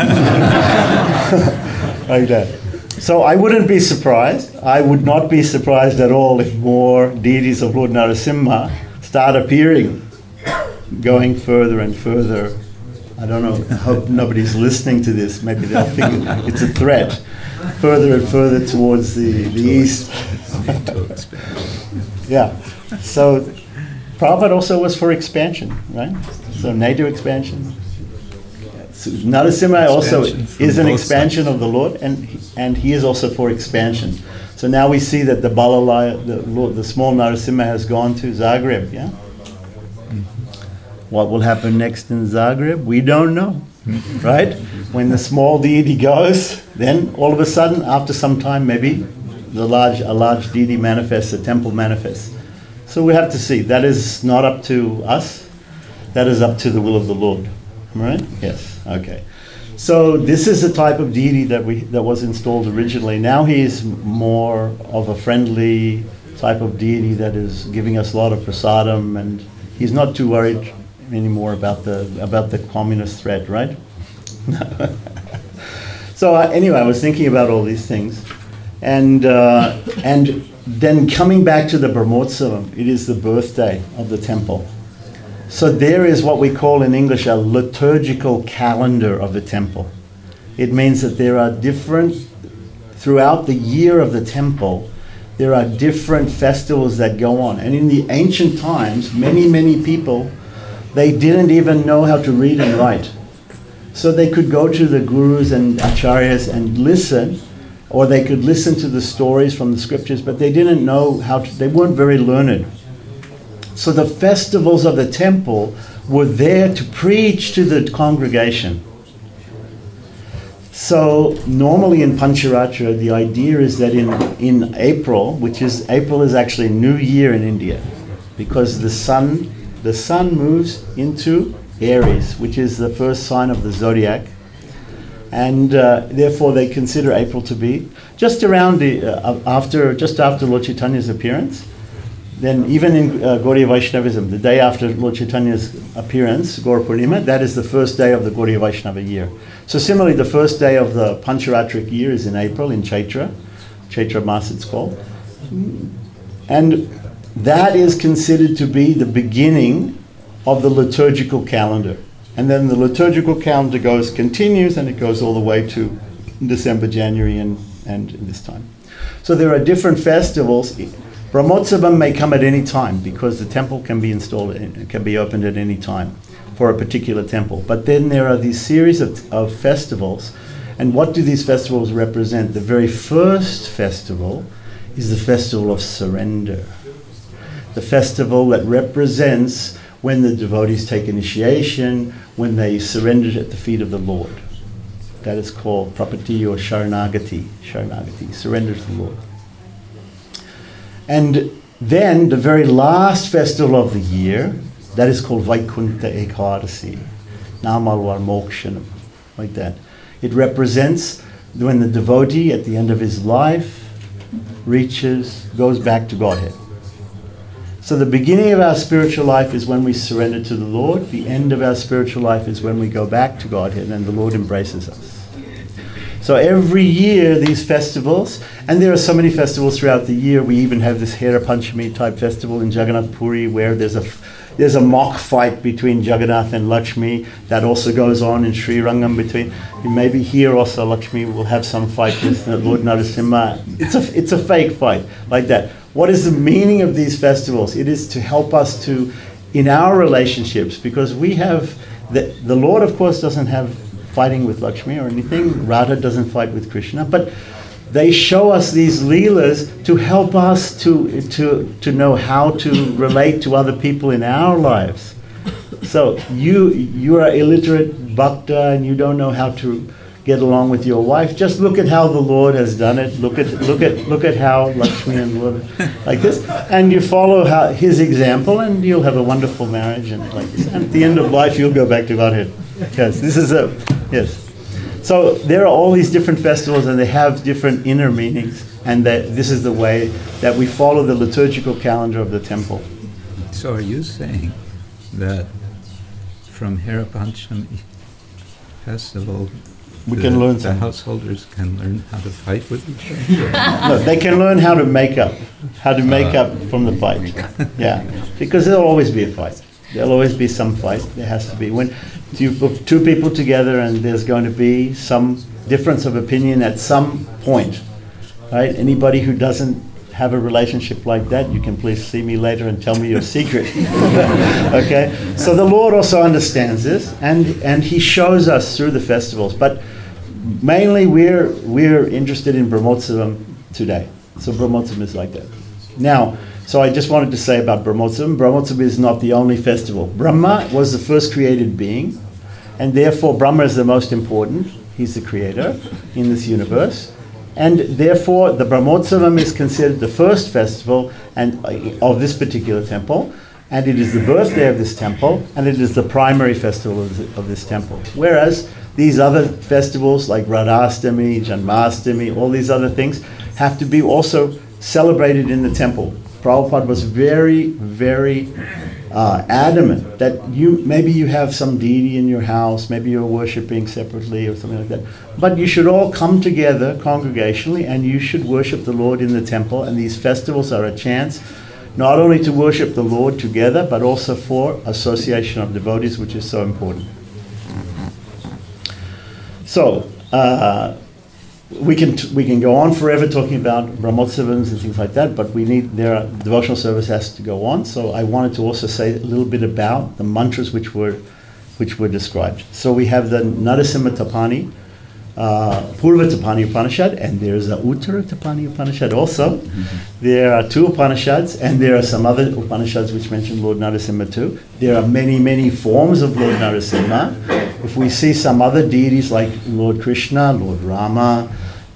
Like that. So I wouldn't be surprised. I would not be surprised at all if more deities of Lord Narasimha start appearing, going further and further. I don't know, I hope nobody's listening to this. Maybe they'll think it's a threat. Further and further towards the east. Yeah. So Prabhupada also was for expansion, right? So NATO expansion. So Narasimha also is an expansion of the Lord, and he is also for expansion. So now we see that the Balalaya, the small Narasimha, has gone to Zagreb, yeah? What will happen next in Zagreb? We don't know, right? When the small deity goes, then all of a sudden, after some time, maybe a large deity manifests, a temple manifests. So we have to see. That is not up to us. That is up to the will of the Lord. Right? Yes. Okay. So this is the type of deity that was installed originally. Now he is more of a friendly type of deity that is giving us a lot of prasadam, and he's not too worried anymore about the communist threat, right? So anyway, I was thinking about all these things, and then coming back to the Brahmotsavam, it is the birthday of the temple. So there is what we call in English a liturgical calendar of the temple. It means that there are throughout the year of the temple, there are different festivals that go on. And in the ancient times, many people, they didn't even know how to read and write. So they could go to the gurus and acharyas and listen, or they could listen to the stories from the scriptures, but they didn't know they weren't very learned. So the festivals of the temple were there to preach to the congregation. So normally in Pancharatra, the idea is that in April, April is actually New Year in India, because the sun moves into Aries, which is the first sign of the zodiac, and therefore they consider April to be just around just after Lord Chaitanya's appearance. Then even in Gaudiya Vaishnavism, the day after Lord Chaitanya's appearance, Gaura Purnima, that is the first day of the Gaudiya Vaishnava year. So similarly, the first day of the Pancharatric year is in April, in Chaitra Mas it's called. And that is considered to be the beginning of the liturgical calendar. And then the liturgical calendar continues, and it goes all the way to December, January, and this time. So there are different festivals. Brahmotsavam may come at any time, because the temple can be installed, it can be opened at any time for a particular temple. But then there are these series of festivals. And what do these festivals represent? The very first festival is the festival of surrender. The festival that represents when the devotees take initiation, when they surrender at the feet of the Lord. That is called prapatti or sharanagati, surrender to the Lord. And then the very last festival of the year, that is called Vaikuntha Ekadasi, Namalwar Mokshanam, like that. It represents when the devotee at the end of his life goes back to Godhead. So the beginning of our spiritual life is when we surrender to the Lord. The end of our spiritual life is when we go back to Godhead and the Lord embraces us. So every year these festivals, and there are so many festivals throughout the year. We even have this Hera Panchami type festival in Jagannath Puri where there's a mock fight between Jagannath and Lakshmi that also goes on in Sri Rangam between. Maybe here also Lakshmi will have some fight with Lord Narasimha. It's a fake fight like that. What is the meaning of these festivals? It is to help us to, in our relationships, because we have, the Lord of course doesn't have fighting with Lakshmi or anything. Radha doesn't fight with Krishna, but they show us these leelas to help us to know how to relate to other people in our lives. So you are illiterate bhakta and you don't know how to get along with your wife. Just look at how the Lord has done it. Look at how Lakshmi and Lord like this, and you follow his example, and you'll have a wonderful marriage. And like this. And at the end of life, you'll go back to Godhead. Yes, yes. So there are all these different festivals, and they have different inner meanings, and this is the way that we follow the liturgical calendar of the temple. So are you saying that from Hera Panchami festival, we can learn the something. householders can learn how to fight with each other? No, they can learn how to make up from the fight. Yeah, because there'll always be a fight. There'll always be some fight. There has to be. When you put two people together and there's going to be some difference of opinion at some point, right? Anybody who doesn't have a relationship like that, you can please see me later and tell me your secret. Okay? So the Lord also understands this, and He shows us through the festivals. But mainly we're interested in Brahmotsavam today. So Brahmotsavam is like that. Now, so I just wanted to say about Brahmotsavam. Brahmotsavam is not the only festival. Brahma was the first created being, and therefore Brahma is the most important. He's the creator in this universe. And therefore the Brahmotsavam is considered the first festival of this particular temple, and it is the birthday of this temple, and it is the primary festival of this temple. Whereas these other festivals like Radhastami, Janmastami, all these other things have to be also celebrated in the temple. Prabhupada was very, very adamant that maybe you have some deity in your house, maybe you're worshipping separately or something like that, but you should all come together congregationally and you should worship the Lord in the temple, and these festivals are a chance not only to worship the Lord together, but also for association of devotees, which is so important. So, we can go on forever talking about Brahmotsavams and things like that, but devotional service has to go on. So I wanted to also say a little bit about the mantras which were described. So we have the Narasimha Tapani, Purva Tapani Upanishad, and there's a Uttara Tapani Upanishad also. Mm-hmm. There are two Upanishads, and there are some other Upanishads which mention Lord Narasimha too. There are many, many forms of Lord Narasimha. If we see some other deities like Lord Krishna, Lord Rama,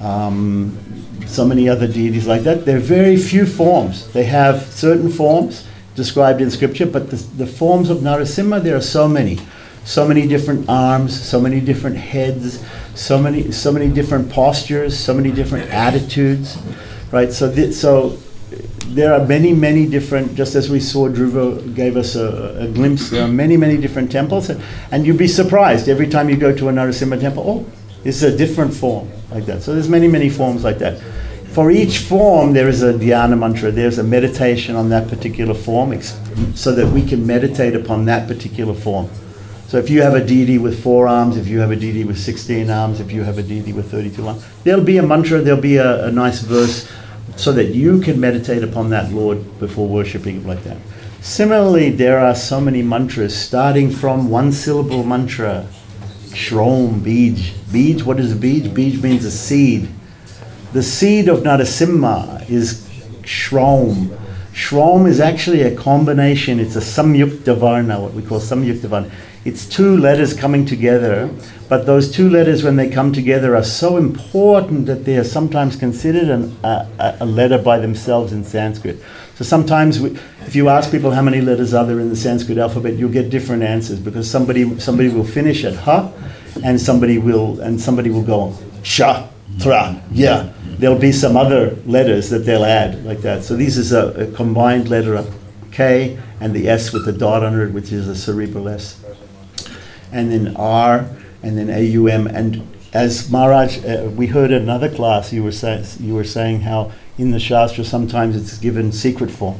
so many other deities like that, there are very few forms. They have certain forms described in scripture, but the forms of Narasimha, there are so many. So many different arms, so many different heads, so many different postures, so many different attitudes, right? So there are many, many different, just as we saw Dhruva gave us a glimpse, there are many, many different temples, and you'd be surprised every time you go to a Narasimha temple, oh, it's a different form, like that. So there's many, many forms like that. For each form, there is a dhyana mantra, there's a meditation on that particular form, so that we can meditate upon that particular form. So if you have a deity with 4 arms, if you have a deity with 16 arms, if you have a deity with 32 arms, there'll be a mantra, there'll be a nice verse, so that you can meditate upon that Lord before worshipping like that. Similarly, there are so many mantras, starting from one syllable mantra, Shrom, Bij. Bij, what is a Bij? Bij means a seed. The seed of Narasimha is Shrom. Shrom is actually a combination, it's a Samyukta Varna, what we call Samyukta Varna. It's 2 letters coming together, but those 2 letters, when they come together, are so important that they are sometimes considered a letter by themselves in Sanskrit. So sometimes, if you ask people how many letters are there in the Sanskrit alphabet, you'll get different answers, because somebody will finish at ha, and somebody will go sha, tra, ya. There'll be some other letters that they'll add like that. So this is a combined letter K, and the S with the dot under it, which is a cerebral S. And then R, and then AUM. And as Maharaj, we heard in another class, you were saying how in the Shastra sometimes it's given secret form.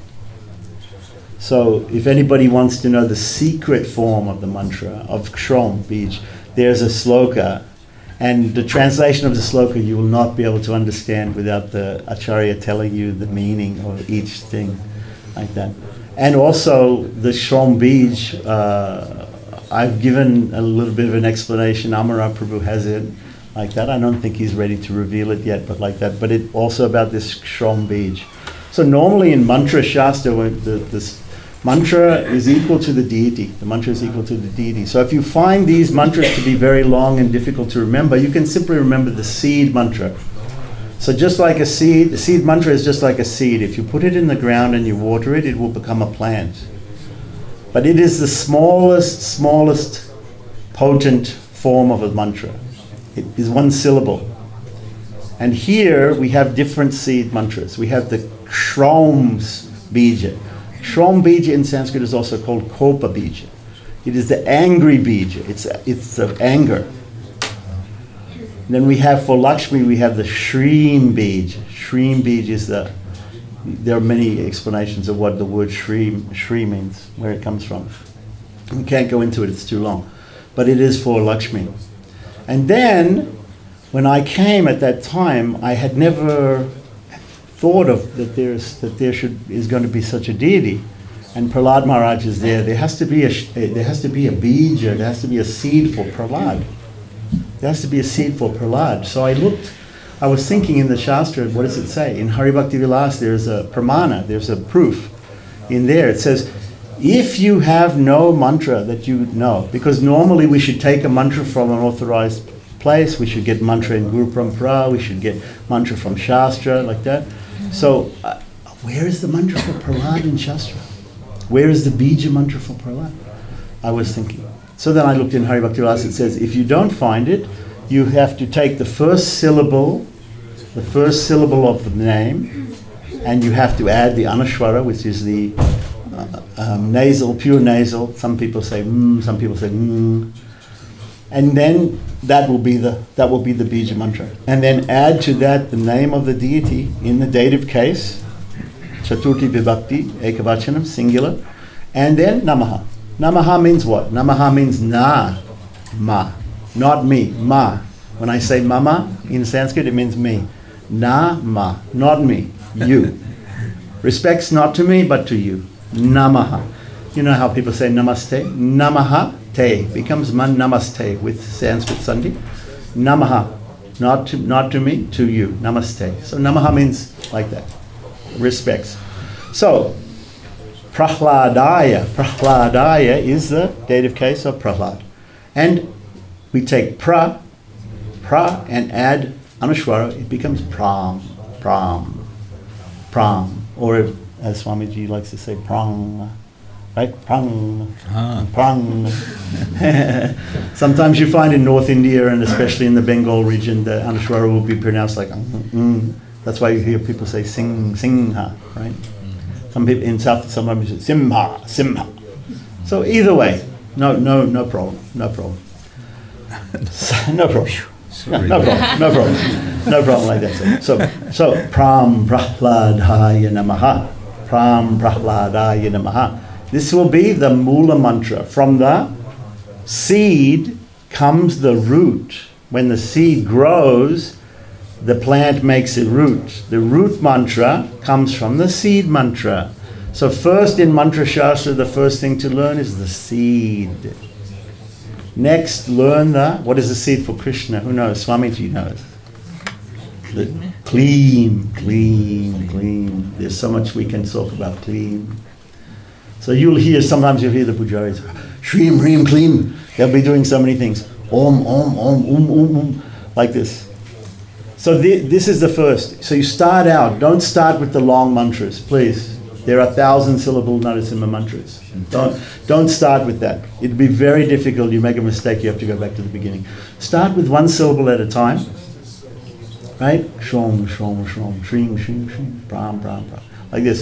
So if anybody wants to know the secret form of the mantra, of Kshrom Bij, there's a sloka, and the translation of the sloka you will not be able to understand without the Acharya telling you the meaning of each thing, like that. And also the Kshrom Bij, I've given a little bit of an explanation. Amara Prabhu has it like that. I don't think he's ready to reveal it yet, but like that. But it also about this Kshrom Bij. So normally in mantra shastra, this mantra is equal to the deity. The mantra is equal to the deity. So if you find these mantras to be very long and difficult to remember, you can simply remember the seed mantra. So just like a seed, the seed mantra is just like a seed. If you put it in the ground and you water it, it will become a plant. But it is the smallest potent form of a mantra. It is one syllable. And here we have different seed mantras. We have the Kshrom Bija. Kshrom Bija in Sanskrit is also called Kopa Bija. It is the angry Bija. It's the anger. Then we have for Lakshmi, we have the Shreem Bij. Shreem Bij is there are many explanations of what the word Shri means, where it comes from. We can't go into it, it's too long. But it is for Lakshmi. And then, when I came at that time, I had never thought of that there is going to be such a deity. And Prahlad Maharaj is there. There has to be a bija, there has to be a seed for Prahlad. There has to be a seed for Prahlad. So I was thinking in the Shastra, what does it say? In Hari Bhakti Vilas, there's a pramana, there's a proof in there. It says, if you have no mantra that you know, because normally we should take a mantra from an authorized place, we should get mantra in Guru Parampara, we should get mantra from Shastra, like that. So, where is the mantra for Prahlad in Shastra? Where is the Bija mantra for Prahlad? I was thinking. So then I looked in Hari Bhakti Vilas, it says, if you don't find it, you have to take the first syllable of the name, and you have to add the Anuswara, which is the nasal, pure nasal. Some people say some people say and then that will be the Bija mantra. And then add to that the name of the deity in the dative case, Chaturthi Vibhakti, Ekavachanam, singular, and then Namaha. Namaha means what? Namaha means ma, not me, ma. When I say mama in Sanskrit, it means me. Na-ma, not me, you. Respects not to me, but to you. Namaha. You know how people say namaste? Namaha te becomes man namaste with Sanskrit sandhi. Namaha, not to me, to you. Namaste. So namaha means like that. Respects. So Prahladaya is the dative case of Prahlad. And we take pra, and add Anuswara, it becomes pram. Or as Swamiji likes to say, prang. Right? Prang. Prang. Sometimes you find in North India, and especially in the Bengal region, the Anuswara will be pronounced like That's why you hear people say singha, right? Some people in South, sometimes you say simha. So either way, no problem. No problem like that. So Pram Prahladaya Namaha. Pram Prahladaya Namaha. This will be the Mula mantra. From the seed comes the root. When the seed grows, the plant makes a root. The root mantra comes from the seed mantra. So first in Mantra Shastra, the first thing to learn is the seed. Next, learn what is the seed for Krishna? Who knows? Swamiji knows. The clean. There's so much we can talk about clean. So sometimes you'll hear the pujaris, Shreem, Reem, clean. They'll be doing so many things. Om, like this. So this is the first. So you start out, don't start with the long mantras, please. There are 1,000-syllable Narasimha mantras. Don't start with that. It'd be very difficult. You make a mistake, you have to go back to the beginning. Start with one syllable at a time. Right? Shom, shom, shom, shreem, shreem, shreem, pram, pram, pram. Like this.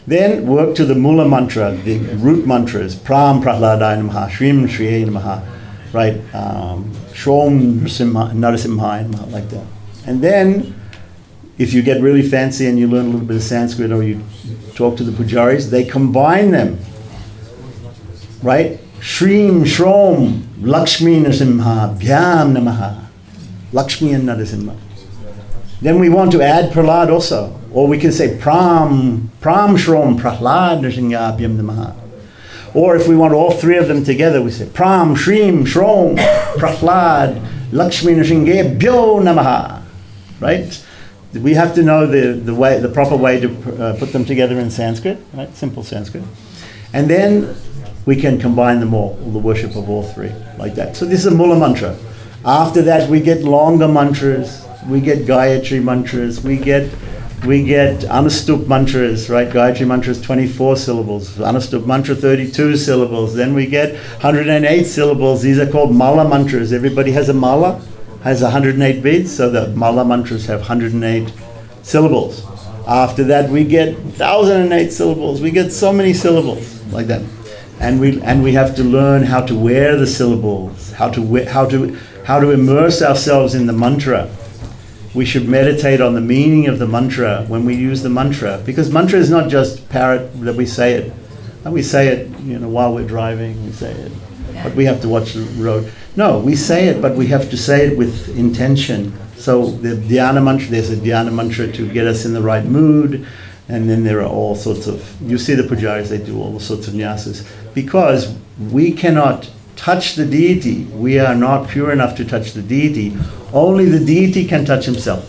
Then work to the Mula mantra, the root mantras, Pram Prahladaya Namaha, Shrim Shriye Namaha, right? Shom Narasimhaya Namaha, like that. And then, if you get really fancy and you learn a little bit of Sanskrit or you talk to the pujaris, they combine them, right? Shrim, Shrom, Lakshmi Narasimha, Bhyam Namaha, Lakshmi and Narasimha. Then we want to add Prahlad also. Or we can say Pram Shrom, Prahlad Narasimha, Bhyam Namaha. Or if we want all three of them together, we say Pram, Shrim, Shrom, Prahlad, Lakshmi Narasimha, Bhyo Namaha. Right? We have to know the proper way to put them together in Sanskrit, right? Simple Sanskrit. And then we can combine them all, the worship of all three, like that. So this is a Mula mantra. After that, we get longer mantras. We get Gayatri mantras. We get Anustup mantras, right? Gayatri mantra is 24 syllables. Anustup mantra, 32 syllables. Then we get 108 syllables. These are called Mala mantras. Everybody has a Mala, has 108 beads, so the Mala mantras have 108 syllables. After that, we get 1,008 syllables. We get so many syllables, like that. And we have to learn how to wear the syllables, how to immerse ourselves in the mantra. We should meditate on the meaning of the mantra when we use the mantra, because mantra is not just parrot that we say it. And we say it, while we're driving, we say it, but we have to watch the road. No, we say it, but we have to say it with intention. So the dhyana mantra, there's a dhyana mantra to get us in the right mood, and then there are all sorts of, you see the pujaris, they do all sorts of nyasas, because we cannot touch the deity. We are not pure enough to touch the deity. Only the deity can touch himself.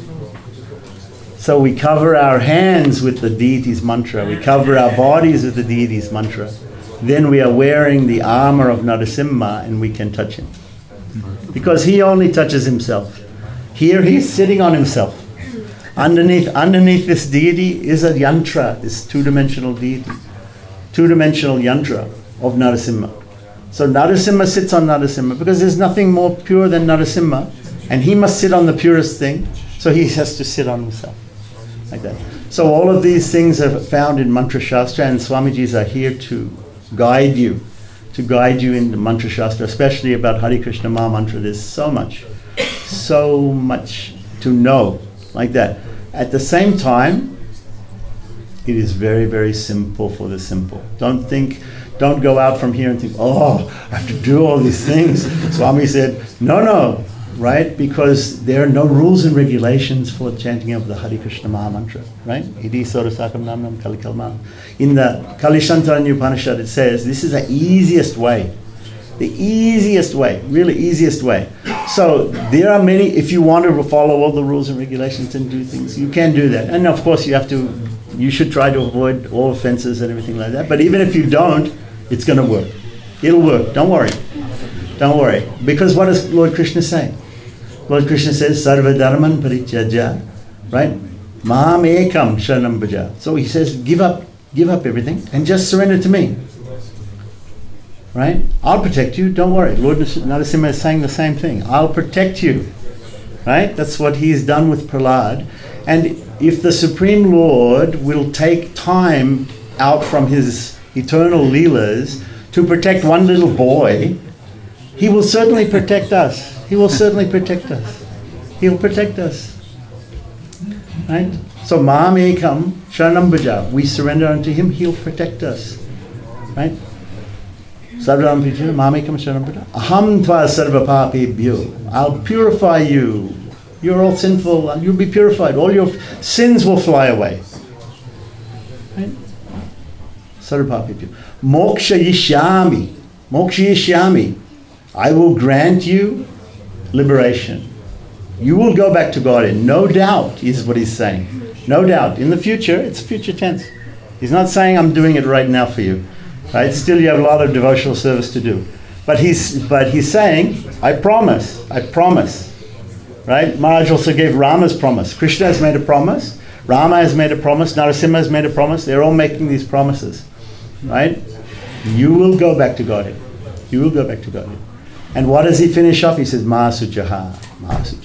So we cover our hands with the deity's mantra. We cover our bodies with the deity's mantra. Then we are wearing the armor of Narasimha and we can touch him. Because he only touches himself. Here he's sitting on himself. Underneath this deity is a yantra, this two-dimensional deity. Two-dimensional yantra of Narasimha. So Narasimha sits on Narasimha because there's nothing more pure than Narasimha, and he must sit on the purest thing, so he has to sit on himself, like that. So all of these things are found in Mantra Shastra, and Swamijis are here to guide you in the Mantra Shastra, especially about Hare Krishna Maha Mantra. There's so much to know, like that. At the same time, it is very, very simple for the simple. Don't go out from here and think, oh, I have to do all these things. Swami said, no, right? Because there are no rules and regulations for chanting of the Hare Krishna Maha Mantra, right? Idi Sorasakam Namnam Kalikalma. In the Kalishantaranya Upanishad it says, this is the easiest way. The easiest way, really easiest way. So there are many, if you want to follow all the rules and regulations and do things, you can do that. And of course you should try to avoid all offenses and everything like that. But even if you don't, it's going to work. It'll work. Don't worry. Don't worry. Because what does Lord Krishna say? Lord Krishna says, Sarva Dharman Parityaja, right? Mam Ekam Sharanam Bhaja. So he says, give up everything and just surrender to me. Right? I'll protect you. Don't worry. Lord Narasimha is saying the same thing. I'll protect you. Right? That's what he's done with Prahlad. And if the Supreme Lord will take time out from his eternal leelas to protect one little boy, he will certainly protect us. He will certainly protect us. He'll protect us. Right? So, Mam Ekam Sharanam Bhaja. We surrender unto him, he'll protect us. Right? Sarvam Pijana, Mam Ekam Sharanam Bhaja. Aham Tva Sarva Papebhyo. I'll purify you. You're all sinful and you'll be purified. All your sins will fly away. Right? Sarva Papebhyo. Moksha Yishyami. Moksha Yishyami. I will grant you liberation. You will go back to God, no doubt, is what he's saying. No doubt. In the future, it's future tense. He's not saying I'm doing it right now for you. Right? Still you have a lot of devotional service to do. But he's saying, I promise. Right? Maharaj also gave Rama's promise. Krishna has made a promise. Rama has made a promise. Narasimha has made a promise. They're all making these promises. Right? You will go back to Godhead. You will go back to Godhead. And what does he finish off? He says, Mahasujaha.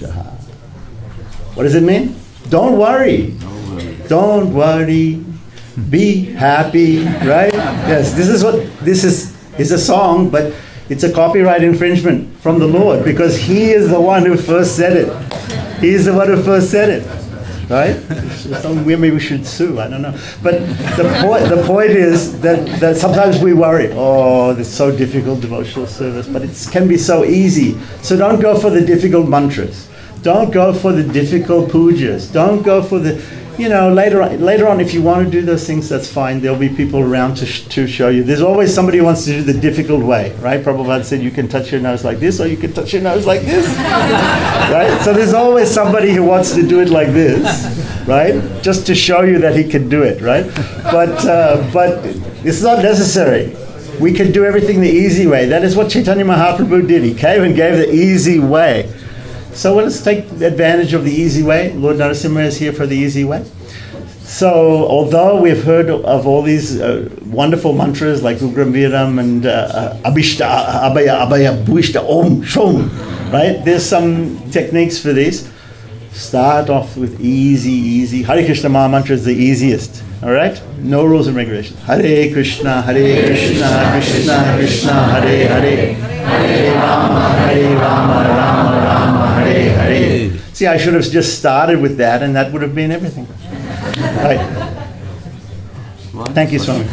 What does it mean? Don't worry. Don't worry. Be happy, right? Yes, this is a song, but it's a copyright infringement from the Lord because He is the one who first said it. He is the one who first said it, right? Maybe we should sue, I don't know. But the point is that sometimes we worry, oh, it's so difficult, devotional service, but it can be so easy. So don't go for the difficult mantras. Don't go for the difficult pujas. Don't go for the, later on, if you want to do those things, that's fine. There'll be people around to show you. There's always somebody who wants to do the difficult way, right? Prabhupada said you can touch your nose like this, or you can touch your nose like this, right? So there's always somebody who wants to do it like this, right? Just to show you that he can do it, right? But it's not necessary. We can do everything the easy way. That is what Chaitanya Mahaprabhu did. He came and gave the easy way. So let's take advantage of the easy way. Lord Narasimha is here for the easy way. So although we've heard of all these wonderful mantras like Ugram Viram and Abhishta, Abhaya, Abhaya, Bhuishta, Om, Shom, right? There's some techniques for these. Start off with easy. Hare Krishna Maha Mantra is the easiest. All right? No rules and regulations. Hare Krishna, Krishna Krishna, Hare Hare, Hare Rama, Rama Rama, Hare Hare. See, I should have just started with that, and that would have been everything. Right. Thank you, Swami.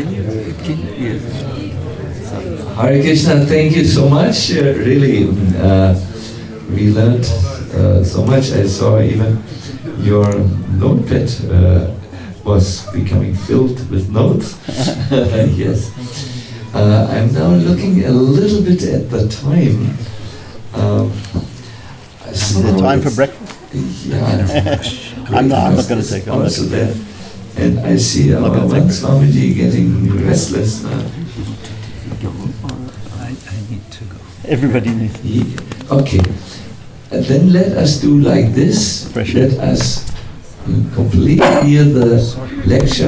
Hare Krishna, thank you so much. Really, we learned so much. I saw even your notepad was becoming filled with notes. Yes. I'm now looking a little bit at the time. The time for breakfast? Yeah. I'm not going to take it. Also there. And I see our one Swamiji getting restless now. I need to go. Everybody needs. Okay. And then let us do like this. Let us completely hear the lecture